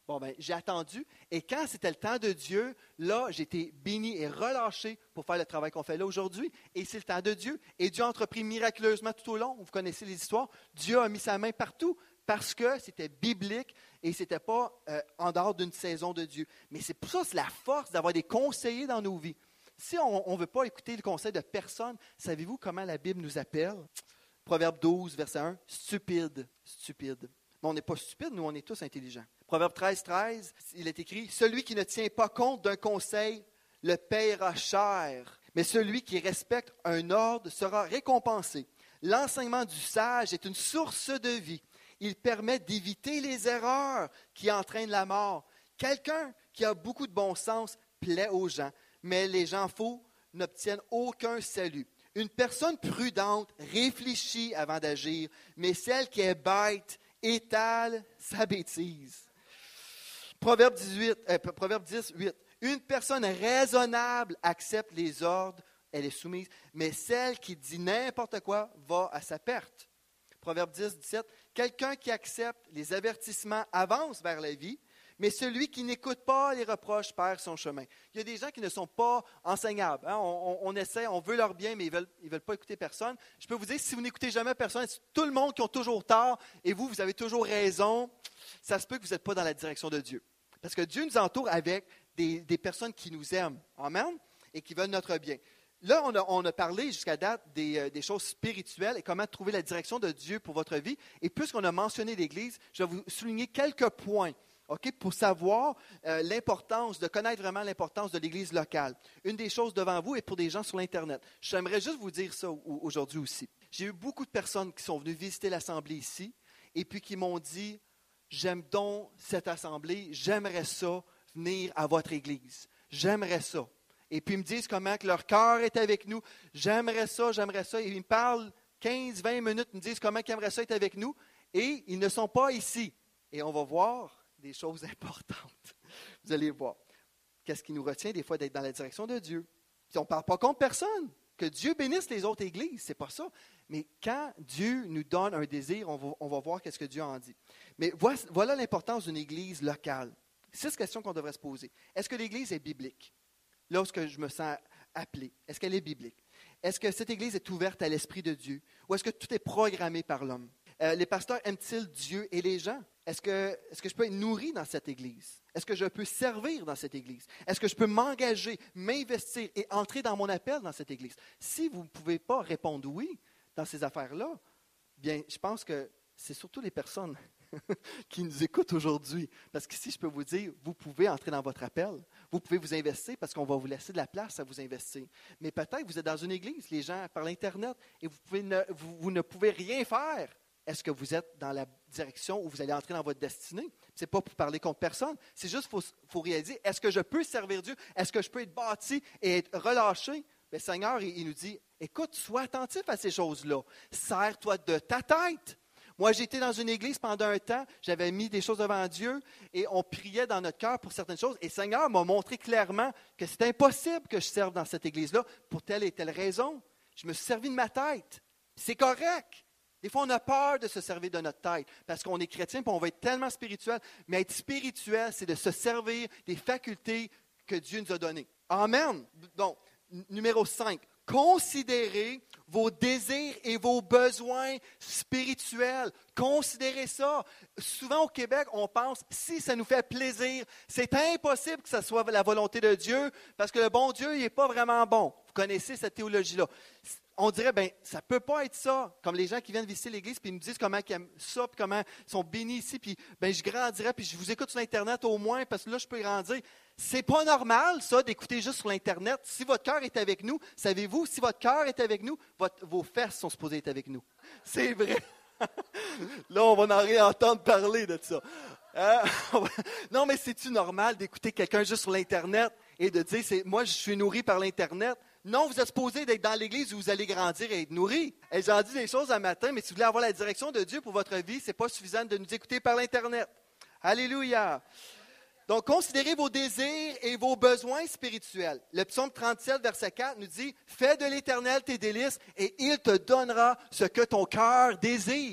Bon, ben, j'ai attendu. Et quand c'était le temps de Dieu, là, j'ai été béni et relâché pour faire le travail qu'on fait là aujourd'hui. Et c'est le temps de Dieu. Et Dieu a entrepris miraculeusement tout au long. Vous connaissez les histoires. Dieu a mis sa main partout parce que c'était biblique et ce n'était pas en dehors d'une saison de Dieu. Mais c'est pour ça, c'est la force d'avoir des conseillers dans nos vies. Si on ne veut pas écouter le conseil de personne, savez-vous comment la Bible nous appelle? Proverbe 12, verset 1, stupide, stupide. Mais on n'est pas stupide, nous, on est tous intelligents. Proverbe 13, 13, il est écrit, « Celui qui ne tient pas compte d'un conseil le paiera cher, mais celui qui respecte un ordre sera récompensé. L'enseignement du sage est une source de vie. Il permet d'éviter les erreurs qui entraînent la mort. Quelqu'un qui a beaucoup de bon sens plaît aux gens, mais les gens faux n'obtiennent aucun salut. Une personne prudente réfléchit avant d'agir, mais celle qui est bête étale sa bêtise. » Proverbe 10, 8. Une personne raisonnable accepte les ordres, elle est soumise, mais celle qui dit n'importe quoi va à sa perte. Proverbe 10, 17. Quelqu'un qui accepte les avertissements avance vers la vie, mais celui qui n'écoute pas les reproches perd son chemin. Il y a des gens qui ne sont pas enseignables. Hein? On essaie, on veut leur bien, mais ils ne veulent pas écouter personne. Je peux vous dire, si vous n'écoutez jamais personne, c'est tout le monde qui ont toujours tort, et vous avez toujours raison, ça se peut que vous n'êtes pas dans la direction de Dieu. Parce que Dieu nous entoure avec des personnes qui nous aiment, amen, et qui veulent notre bien. Là, on a parlé jusqu'à date des choses spirituelles et comment trouver la direction de Dieu pour votre vie. Et puisqu'on a mentionné l'Église, je vais vous souligner quelques points, okay, pour savoir l'importance, de connaître vraiment l'importance de l'Église locale. Une des choses devant vous et pour des gens sur l'Internet. J'aimerais juste vous dire ça aujourd'hui aussi. J'ai eu beaucoup de personnes qui sont venues visiter l'Assemblée ici et puis qui m'ont dit « J'aime donc cette Assemblée, j'aimerais ça venir à votre Église. J'aimerais ça. » Et puis ils me disent comment que leur cœur est avec nous. J'aimerais ça. Et ils me parlent 15-20 minutes, ils me disent comment ils aimeraient ça être avec nous. Et ils ne sont pas ici. Et on va voir des choses importantes. Vous allez voir. Qu'est-ce qui nous retient des fois d'être dans la direction de Dieu? Puis on ne parle pas contre personne. Que Dieu bénisse les autres églises, c'est pas ça. Mais quand Dieu nous donne un désir, on va voir qu'est-ce que Dieu en dit. Mais voilà l'importance d'une église locale. 6 questions qu'on devrait se poser. Est-ce que l'église est biblique? Lorsque je me sens appelé, est-ce qu'elle est biblique? Est-ce que cette église est ouverte à l'Esprit de Dieu? Ou est-ce que tout est programmé par l'homme? Les pasteurs aiment-ils Dieu et les gens? Est-ce que je peux être nourri dans cette église? Est-ce que je peux servir dans cette église? Est-ce que je peux m'engager, m'investir et entrer dans mon appel dans cette église? Si vous ne pouvez pas répondre oui dans ces affaires-là, bien, je pense que c'est surtout les personnes qui nous écoutent aujourd'hui. Parce qu'ici, je peux vous dire, vous pouvez entrer dans votre appel. Vous pouvez vous investir parce qu'on va vous laisser de la place à vous investir. Mais peut-être vous êtes dans une église, les gens par l'Internet, et vous ne pouvez rien faire. Est-ce que vous êtes dans la direction où vous allez entrer dans votre destinée? Ce n'est pas pour parler contre personne. C'est juste qu'il faut réaliser, est-ce que je peux servir Dieu? Est-ce que je peux être bâti et être relâché? Le Seigneur, il nous dit, écoute, sois attentif à ces choses-là. Sers-toi de ta tête. Moi, j'étais dans une église pendant un temps, j'avais mis des choses devant Dieu et on priait dans notre cœur pour certaines choses. Et le Seigneur m'a montré clairement que c'est impossible que je serve dans cette église-là pour telle et telle raison. Je me suis servi de ma tête. C'est correct. Des fois, on a peur de se servir de notre tête parce qu'on est chrétien et on va être tellement spirituel. Mais être spirituel, c'est de se servir des facultés que Dieu nous a données. Amen. Donc, numéro 5. Considérez vos désirs et vos besoins spirituels. Considérez ça. Souvent au Québec, on pense, si ça nous fait plaisir, c'est impossible que ça soit la volonté de Dieu parce que le bon Dieu, il n'est pas vraiment bon. Vous connaissez cette théologie-là. On dirait, bien, ça ne peut pas être ça. Comme les gens qui viennent visiter l'Église, puis ils me disent comment ils aiment ça, puis comment ils sont bénis ici, puis bien, je grandirais, puis je vous écoute sur Internet au moins, parce que là, je peux grandir. C'est pas normal, ça, d'écouter juste sur l'Internet. Si votre cœur est avec nous, savez-vous, si votre cœur est avec nous, vos fesses sont supposées être avec nous. C'est vrai. Là, on va en réentendre parler de ça. Non, mais c'est-tu normal d'écouter quelqu'un juste sur l'Internet et de dire, moi, je suis nourri par l'Internet? Non, vous êtes supposé d'être dans l'Église où vous allez grandir et être nourri. Et j'en dis des choses un matin, mais si vous voulez avoir la direction de Dieu pour votre vie, ce n'est pas suffisant de nous écouter par l'Internet. Alléluia! Donc, considérez vos désirs et vos besoins spirituels. Le psaume 37, verset 4 nous dit « Fais de l'Éternel tes délices et il te donnera ce que ton cœur désire. »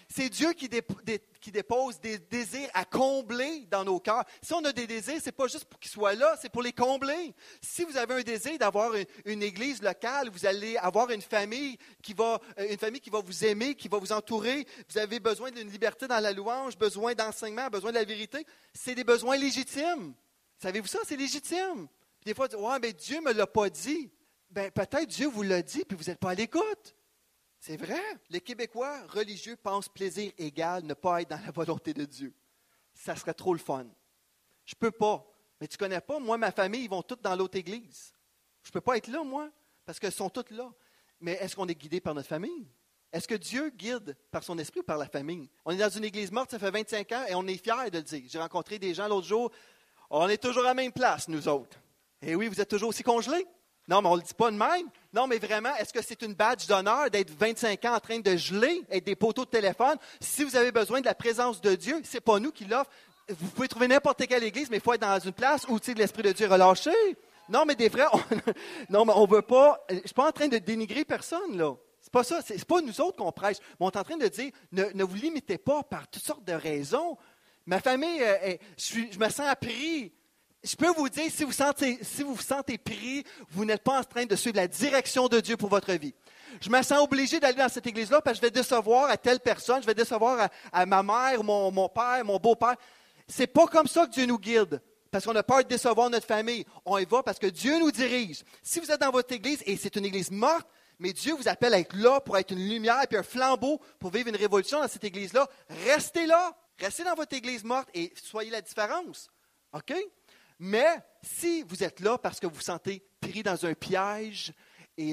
c'est Dieu qui dépose des désirs à combler dans nos cœurs. Si on a des désirs, ce n'est pas juste pour qu'ils soient là, c'est pour les combler. Si vous avez un désir d'avoir une église locale, vous allez avoir une famille qui va vous aimer, qui va vous entourer. Vous avez besoin d'une liberté dans la louange, besoin d'enseignement, besoin de la vérité. C'est des besoins légitimes. Savez-vous ça? C'est légitime. Puis des fois, on dit, ouais, mais Dieu ne me l'a pas dit. Ben, peut-être Dieu vous l'a dit, puis vous n'êtes pas à l'écoute. C'est vrai. Les Québécois religieux pensent plaisir égal, ne pas être dans la volonté de Dieu. Ça serait trop le fun. Je ne peux pas. Mais tu ne connais pas, moi, ma famille, ils vont tous dans l'autre église. Je ne peux pas être là, moi, parce qu'ils sont tous là. Mais est-ce qu'on est guidé par notre famille? Est-ce que Dieu guide par son esprit ou par la famille? On est dans une église morte, ça fait 25 ans, et on est fiers de le dire. J'ai rencontré des gens l'autre jour, on est toujours à la même place, nous autres. Et oui, vous êtes toujours aussi congelés? Non, mais on ne le dit pas de même. Non, mais vraiment, est-ce que c'est une badge d'honneur d'être 25 ans en train de geler, être des poteaux de téléphone? Si vous avez besoin de la présence de Dieu, ce n'est pas nous qui l'offrons. Vous pouvez trouver n'importe quelle église, mais il faut être dans une place où l'Esprit de Dieu est relâché. Non, mais des frères, non, mais on ne veut pas. Je ne suis pas en train de dénigrer personne, là. C'est pas ça. C'est pas nous autres qu'on prêche. Mais on est en train de dire, ne vous limitez pas par toutes sortes de raisons. Ma famille, je me sens pris. Je peux vous dire, si vous vous sentez pris, vous n'êtes pas en train de suivre la direction de Dieu pour votre vie. Je me sens obligé d'aller dans cette église-là parce que je vais décevoir à telle personne, je vais décevoir à ma mère, mon père, mon beau-père. C'est pas comme ça que Dieu nous guide, parce qu'on a peur de décevoir notre famille. On y va parce que Dieu nous dirige. Si vous êtes dans votre église, et c'est une église morte, mais Dieu vous appelle à être là pour être une lumière et un flambeau pour vivre une révolution dans cette église-là, restez là. Restez dans votre église morte et soyez la différence. OK? Mais si vous êtes là parce que vous vous sentez pris dans un piège et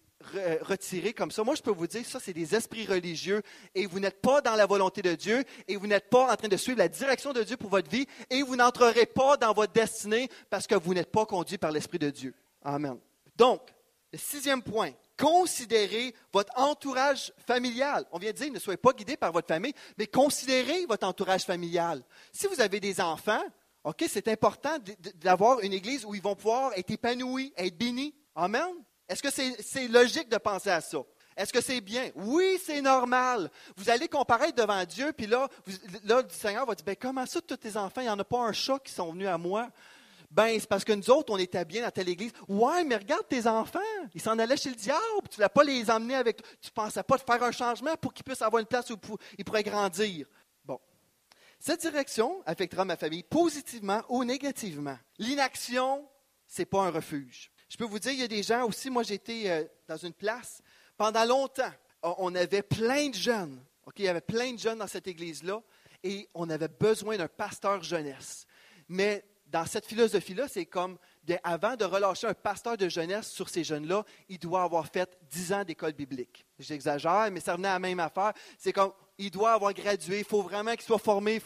retiré comme ça, moi je peux vous dire, ça c'est des esprits religieux et vous n'êtes pas dans la volonté de Dieu et vous n'êtes pas en train de suivre la direction de Dieu pour votre vie et vous n'entrerez pas dans votre destinée parce que vous n'êtes pas conduit par l'Esprit de Dieu. Amen. Donc, le 6e point, considérez votre entourage familial. On vient de dire, ne soyez pas guidés par votre famille, mais considérez votre entourage familial. Si vous avez des enfants, OK, c'est important d'avoir une église où ils vont pouvoir être épanouis, être bénis. Amen. Est-ce que c'est logique de penser à ça? Est-ce que c'est bien? Oui, c'est normal. Vous allez comparaître devant Dieu, puis là, le Seigneur va dire, ben, comment ça, tous tes enfants, il n'y en a pas un chat qui sont venus à moi? Ben, c'est parce que nous autres, on était bien dans telle église. Ouais, mais regarde tes enfants. Ils s'en allaient chez le diable. Tu ne voulais pas les emmener avec toi. Tu ne pensais pas de faire un changement pour qu'ils puissent avoir une place où ils pourraient grandir. Bon. Cette direction affectera ma famille positivement ou négativement. L'inaction, ce n'est pas un refuge. Je peux vous dire, il y a des gens aussi, moi j'étais dans une place, pendant longtemps, on avait plein de jeunes. Okay, il y avait plein de jeunes dans cette église-là et on avait besoin d'un pasteur jeunesse. Mais dans cette philosophie-là, c'est comme, bien, avant de relâcher un pasteur de jeunesse sur ces jeunes-là, il doit avoir fait 10 ans d'école biblique. J'exagère, mais ça revenait à la même affaire. C'est comme, il doit avoir gradué, il faut vraiment qu'il soit formé.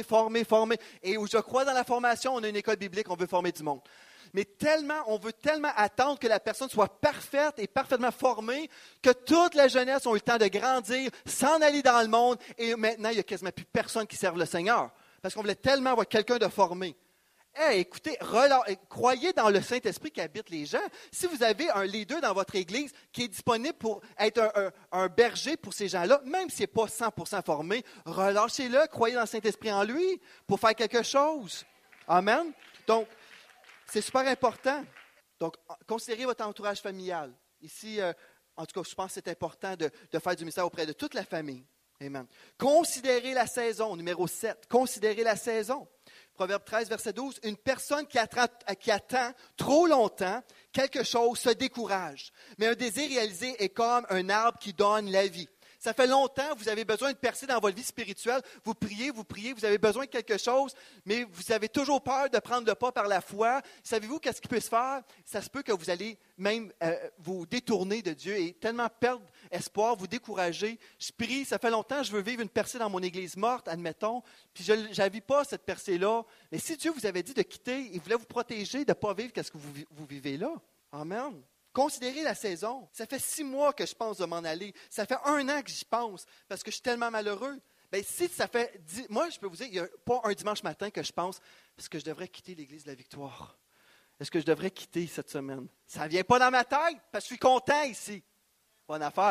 Et où je crois dans la formation, on a une école biblique, on veut former du monde. Mais on veut tellement attendre que la personne soit parfaite et parfaitement formée que toute la jeunesse a eu le temps de grandir, s'en aller dans le monde. Et maintenant, il n'y a quasiment plus personne qui serve le Seigneur. Parce qu'on voulait tellement avoir quelqu'un de formé. Hey, écoutez, croyez dans le Saint-Esprit qui habite les gens. Si vous avez un leader dans votre église qui est disponible pour être un berger pour ces gens-là, même s'il n'est pas 100% formé, relâchez-le, croyez dans le Saint-Esprit en lui pour faire quelque chose. Amen. Donc, c'est super important. Donc, considérez votre entourage familial. Ici, en tout cas, je pense que c'est important de faire du ministère auprès de toute la famille. Amen. Considérez la saison, numéro 7. Considérez la saison. Proverbe 13, verset 12. Une personne qui attend trop longtemps quelque chose se décourage. Mais un désir réalisé est comme un arbre qui donne la vie. Ça fait longtemps, vous avez besoin de percer dans votre vie spirituelle. Vous priez, vous avez besoin de quelque chose, mais vous avez toujours peur de prendre le pas par la foi. Savez-vous qu'est-ce qui peut se faire? Ça se peut que vous allez même vous détourner de Dieu et tellement perdre espoir, vous décourager. Je prie, ça fait longtemps, je veux vivre une percée dans mon église morte, admettons, puis je n'avis pas cette percée-là. Mais si Dieu vous avait dit de quitter, il voulait vous protéger de ne pas vivre ce que vous vivez là. Amen. Considérez la saison. Ça fait 6 mois que je pense de m'en aller. Ça fait 1 an que j'y pense parce que je suis tellement malheureux. Bien, si ça fait moi, je peux vous dire, il n'y a pas un dimanche matin que je pense est-ce que je devrais quitter l'Église de la Victoire? Est-ce que je devrais quitter cette semaine? Ça ne vient pas dans ma tête parce que je suis content ici. Bonne affaire.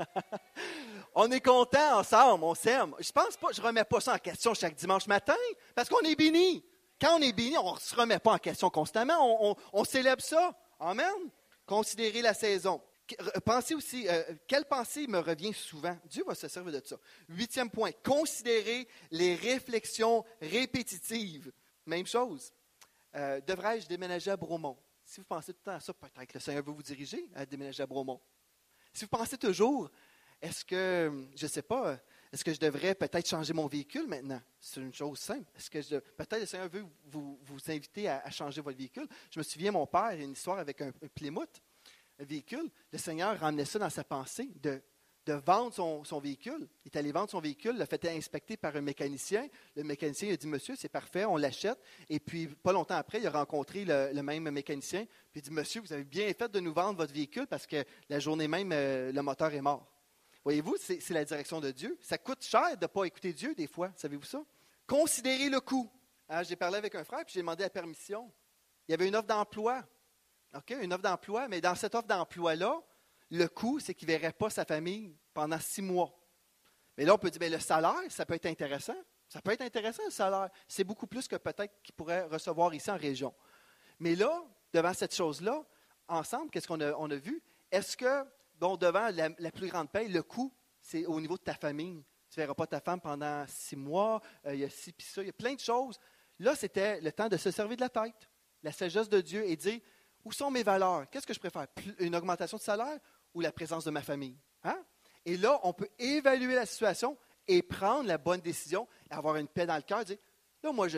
On est contents ensemble, on s'aime. Je pense pas, je remets pas ça en question chaque dimanche matin, parce qu'on est bénis. Quand on est béni, on ne se remet pas en question constamment, on célèbre ça. Amen. Considérez la saison. Pensez aussi, quelle pensée me revient souvent? Dieu va se servir de ça. 8e point, considérez les réflexions répétitives. Même chose. Devrais-je déménager à Bromont? Si vous pensez tout le temps à ça, peut-être que le Seigneur veut vous diriger à déménager à Bromont. Si vous pensez toujours, est-ce que, je ne sais pas, est-ce que je devrais peut-être changer mon véhicule maintenant? C'est une chose simple. Peut-être le Seigneur veut vous inviter à changer votre véhicule. Je me souviens, mon père, il y a une histoire avec un Plymouth, un véhicule. Le Seigneur ramenait ça dans sa pensée de vendre son véhicule. Il est allé vendre son véhicule, l'a fait inspecter par un mécanicien. Le mécanicien a dit, monsieur, c'est parfait, on l'achète. Et puis, pas longtemps après, il a rencontré le même mécanicien. Puis il dit, monsieur, vous avez bien fait de nous vendre votre véhicule parce que la journée même, le moteur est mort. Voyez-vous, c'est la direction de Dieu. Ça coûte cher de ne pas écouter Dieu des fois, savez-vous ça? Considérez le coût. J'ai parlé avec un frère puis j'ai demandé la permission. Il y avait une offre d'emploi. OK, une offre d'emploi, mais dans cette offre d'emploi-là, le coût, c'est qu'il ne verrait pas sa famille pendant 6 mois. Mais là, on peut dire, bien, le salaire, ça peut être intéressant. Ça peut être intéressant, le salaire. C'est beaucoup plus que peut-être qu'il pourrait recevoir ici en région. Mais là, devant cette chose-là, ensemble, qu'est-ce qu'on a vu? Est-ce que, devant la plus grande paye, le coût, c'est au niveau de ta famille. Tu ne verras pas ta femme pendant 6 mois, il y a ci puis ça, il y a plein de choses. Là, c'était le temps de se servir de la tête, la sagesse de Dieu et dire, où sont mes valeurs? Qu'est-ce que je préfère? Une augmentation de salaire ou la présence de ma famille? Hein? Et là, on peut évaluer la situation et prendre la bonne décision, et avoir une paix dans le cœur, dire, là, moi, je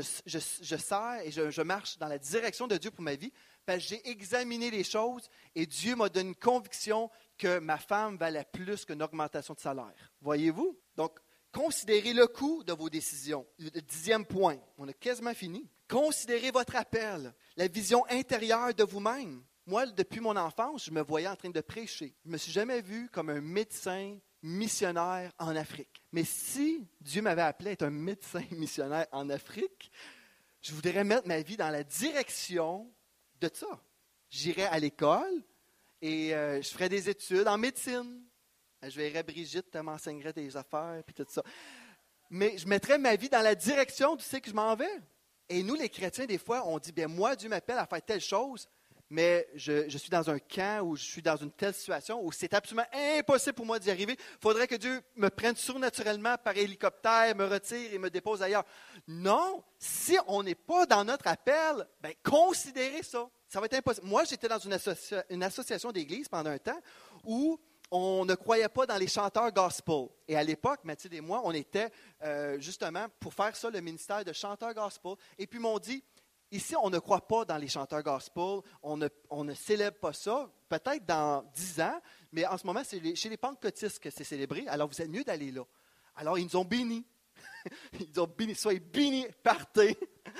sers et je marche dans la direction de Dieu pour ma vie, parce que j'ai examiné les choses et Dieu m'a donné une conviction que ma femme valait plus qu'une augmentation de salaire. Voyez-vous? Donc, considérez le coût de vos décisions. Le 10e point, on a quasiment fini. Considérez votre appel, la vision intérieure de vous-même. Moi, depuis mon enfance, je me voyais en train de prêcher. Je ne me suis jamais vu comme un médecin missionnaire en Afrique. Mais si Dieu m'avait appelé à être un médecin missionnaire en Afrique, je voudrais mettre ma vie dans la direction de ça. J'irais à l'école et je ferais des études en médecine. Je verrais Brigitte, elle m'enseignerait des affaires et tout ça. Mais je mettrais ma vie dans la direction d'où c'est que je m'en vais. Et nous, les chrétiens, des fois, on dit, bien, moi, Dieu m'appelle à faire telle chose, mais je suis dans un camp ou je suis dans une telle situation où c'est absolument impossible pour moi d'y arriver. Il faudrait que Dieu me prenne surnaturellement par hélicoptère, me retire et me dépose ailleurs. Non, si on n'est pas dans notre appel, bien, considérez ça. Ça va être impossible. Moi, j'étais dans une association d'église pendant un temps où on ne croyait pas dans les chanteurs gospel. Et à l'époque, Mathilde et moi, on était justement pour faire ça, le ministère de chanteurs gospel. Et puis, ils m'ont dit, ici, on ne croit pas dans les chanteurs gospel, on ne célèbre pas ça, peut-être dans 10 ans, mais en ce moment, c'est chez les pentecôtistes que c'est célébré, alors vous êtes mieux d'aller là. Alors, ils nous ont bénis. Ils nous ont bénis, soyez bénis, partez.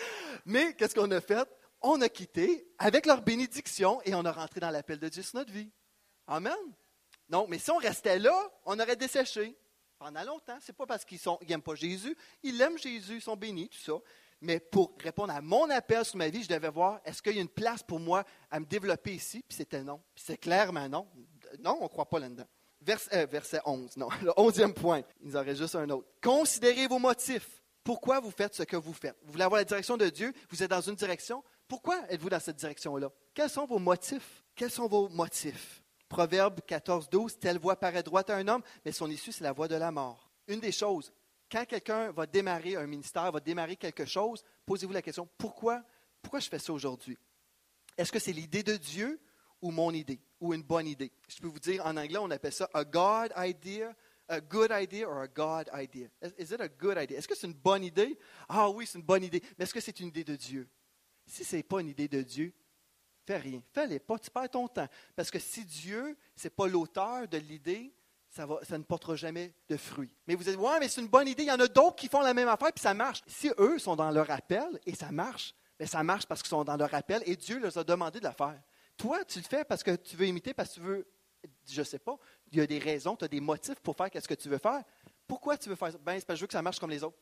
Mais qu'est-ce qu'on a fait? On a quitté avec leur bénédiction et on a rentré dans l'appel de Dieu sur notre vie. Amen. Non, mais si on restait là, on aurait desséché pendant longtemps. Ce n'est pas parce qu'ils n'aiment pas Jésus. Ils aiment Jésus, ils sont bénis, tout ça. Mais pour répondre à mon appel sur ma vie, je devais voir, est-ce qu'il y a une place pour moi à me développer ici? Puis c'était non. Puis c'est clairement non. Non, on ne croit pas là-dedans. Verset 11, non. Le 11e point, il nous en reste juste un autre. Considérez vos motifs. Pourquoi vous faites ce que vous faites? Vous voulez avoir la direction de Dieu? Vous êtes dans une direction? Pourquoi êtes-vous dans cette direction-là? Quels sont vos motifs? Quels sont vos motifs? Proverbe 14, 12, telle voie paraît droite à un homme, mais son issue, c'est la voie de la mort. Une des choses, quand quelqu'un va démarrer un ministère, va démarrer quelque chose, posez-vous la question, pourquoi je fais ça aujourd'hui? Est-ce que c'est l'idée de Dieu ou mon idée, ou une bonne idée? Je peux vous dire, en anglais, on appelle ça a God idea, a good idea or a God idea. Is it a good idea? Est-ce que c'est une bonne idée? Ah oui, c'est une bonne idée. Mais est-ce que c'est une idée de Dieu? Si ce n'est pas une idée de Dieu, fais rien. Fais-les pas, tu perds ton temps. Parce que si Dieu, ce n'est pas l'auteur de l'idée, ça ne portera jamais de fruits. Mais vous dites, ouais, mais c'est une bonne idée. Il y en a d'autres qui font la même affaire, puis ça marche. Si eux sont dans leur appel et ça marche, bien ça marche parce qu'ils sont dans leur appel et Dieu leur a demandé de le faire. Toi, tu le fais parce que tu veux imiter, parce que tu veux, je ne sais pas, il y a des raisons, tu as des motifs pour faire ce que tu veux faire. Pourquoi tu veux faire ça? Bien, c'est parce que je veux que ça marche comme les autres.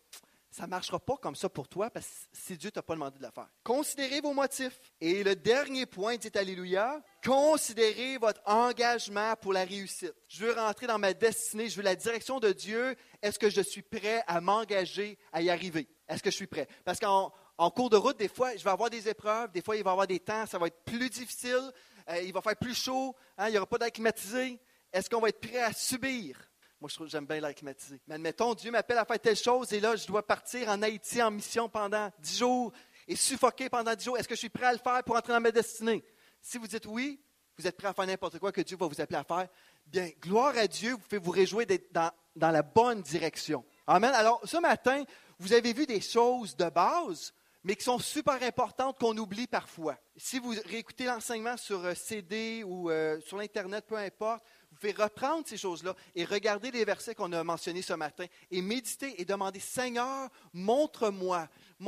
ça ne marchera pas comme ça pour toi parce que si Dieu ne t'a pas demandé de le faire. Considérez vos motifs. Et le dernier point, dites Alléluia, considérez votre engagement pour la réussite. Je veux rentrer dans ma destinée, je veux la direction de Dieu. Est-ce que je suis prêt à m'engager à y arriver? Est-ce que je suis prêt? Parce qu'en cours de route, des fois, je vais avoir des épreuves, des fois, il va y avoir des temps, ça va être plus difficile, il va faire plus chaud, il n'y aura pas d'air climatisé. Est-ce qu'on va être prêt à subir? Moi, je trouve que j'aime bien l'air climatisé. Mais admettons, Dieu m'appelle à faire telle chose et là, je dois partir en Haïti en mission pendant 10 jours et suffoquer pendant 10 jours. Est-ce que je suis prêt à le faire pour entrer dans ma destinée? Si vous dites oui, vous êtes prêt à faire n'importe quoi que Dieu va vous appeler à faire, bien, gloire à Dieu, vous pouvez vous réjouir d'être dans la bonne direction. Amen. Alors, ce matin, vous avez vu des choses de base, mais qui sont super importantes qu'on oublie parfois. Si vous réécoutez l'enseignement sur CD ou sur l'Internet, peu importe, vous pouvez reprendre ces choses-là et regarder les versets qu'on a mentionnés ce matin et méditer et demander, Seigneur, montre-moi.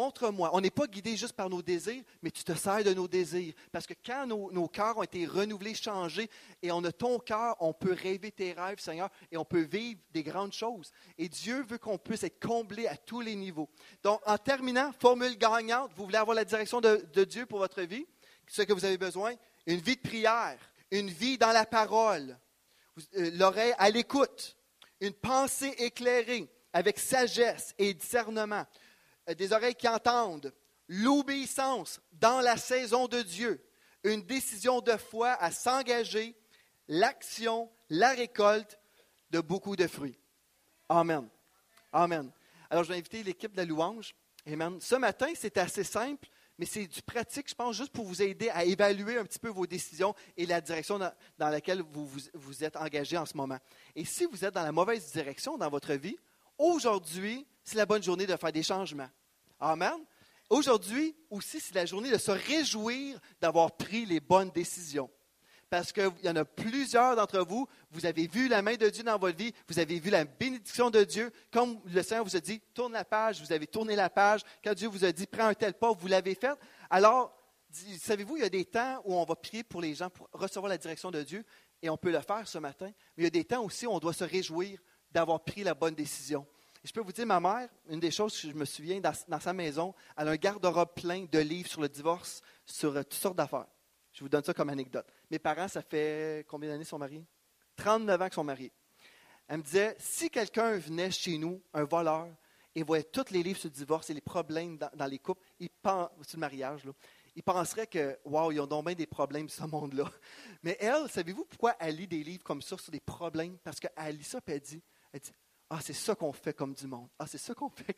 On n'est pas guidé juste par nos désirs, mais tu te sers de nos désirs. Parce que quand nos cœurs ont été renouvelés, changés, et on a ton cœur, on peut rêver tes rêves, Seigneur, et on peut vivre des grandes choses. Et Dieu veut qu'on puisse être comblé à tous les niveaux. Donc, en terminant, formule gagnante, vous voulez avoir la direction de Dieu pour votre vie, ce que vous avez besoin, une vie de prière, une vie dans la parole, l'oreille à l'écoute, une pensée éclairée avec sagesse et discernement, des oreilles qui entendent, l'obéissance dans la saison de Dieu, une décision de foi à s'engager, l'action, la récolte de beaucoup de fruits. Amen. Amen. Alors, je vais inviter l'équipe de la louange. Amen. Ce matin, c'est assez simple, mais c'est du pratique, je pense, juste pour vous aider à évaluer un petit peu vos décisions et la direction dans laquelle vous êtes engagé en ce moment. Et si vous êtes dans la mauvaise direction dans votre vie, aujourd'hui, c'est la bonne journée de faire des changements. Amen. Aujourd'hui aussi, c'est la journée de se réjouir d'avoir pris les bonnes décisions. Parce qu'il y en a plusieurs d'entre vous, vous avez vu la main de Dieu dans votre vie, vous avez vu la bénédiction de Dieu. Comme le Seigneur vous a dit, tourne la page, vous avez tourné la page. Quand Dieu vous a dit, prends un tel pas, vous l'avez fait. Alors, savez-vous, il y a des temps où on va prier pour les gens, pour recevoir la direction de Dieu, et on peut le faire ce matin. Mais il y a des temps aussi où on doit se réjouir d'avoir pris la bonne décision. Et je peux vous dire, ma mère, une des choses que je me souviens, dans sa maison, elle a un garde-robe plein de livres sur le divorce, sur toutes sortes d'affaires. Je vous donne ça comme anecdote. Mes parents, ça fait combien d'années sont mariés? 39 ans qu'ils sont mariés. Elle me disait, si quelqu'un venait chez nous, un voleur, et voyait tous les livres sur le divorce et les problèmes dans les couples, sur le mariage, là, il penserait que, wow, ils ont donc bien des problèmes, ce monde-là. Mais elle, savez-vous pourquoi elle lit des livres comme ça sur des problèmes? Parce qu'elle lit ça et elle dit, ah, c'est ça qu'on fait comme du monde. Ah, c'est ça qu'on fait.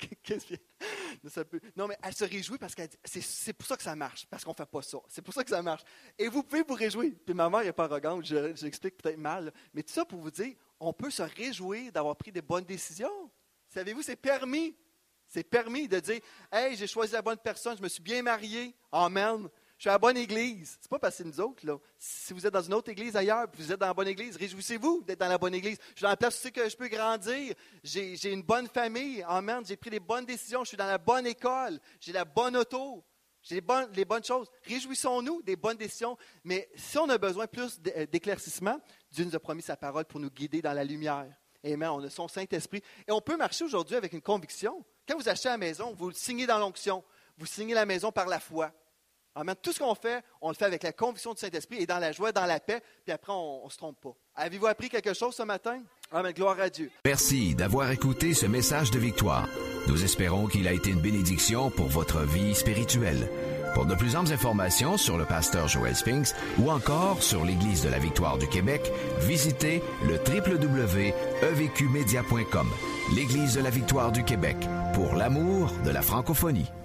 Non, mais elle se réjouit parce qu'elle dit, c'est pour ça que ça marche, parce qu'on ne fait pas ça. C'est pour ça que ça marche. Et vous pouvez vous réjouir. Puis ma mère n'est pas arrogante, j'explique peut-être mal. Mais tout ça pour vous dire, on peut se réjouir d'avoir pris des bonnes décisions. Savez-vous, c'est permis. C'est permis de dire, hey, j'ai choisi la bonne personne, je me suis bien marié. Amen. Je suis à la bonne église. C'est pas parce que c'est nous autres, là. Si vous êtes dans une autre église ailleurs, puis vous êtes dans la bonne église, réjouissez-vous d'être dans la bonne église. Je suis dans la place où c'est que je peux grandir. J'ai une bonne famille. Amen. J'ai pris les bonnes décisions. Je suis dans la bonne école. J'ai la bonne auto. J'ai les bonnes choses. Réjouissons-nous des bonnes décisions. Mais si on a besoin plus d'éclaircissement, Dieu nous a promis sa parole pour nous guider dans la lumière. Amen. On a son Saint-Esprit. Et on peut marcher aujourd'hui avec une conviction. Quand vous achetez la maison, vous le signez dans l'onction. Vous signez la maison par la foi. Amen. Tout ce qu'on fait, on le fait avec la conviction du Saint-Esprit et dans la joie, dans la paix, puis après, on ne se trompe pas. Avez-vous appris quelque chose ce matin? Amen. Gloire à Dieu. Merci d'avoir écouté ce message de victoire. Nous espérons qu'il a été une bénédiction pour votre vie spirituelle. Pour de plus amples informations sur le pasteur Joel Spinks ou encore sur l'Église de la Victoire du Québec, visitez le www.evqmedia.com. L'Église de la Victoire du Québec, pour l'amour de la francophonie.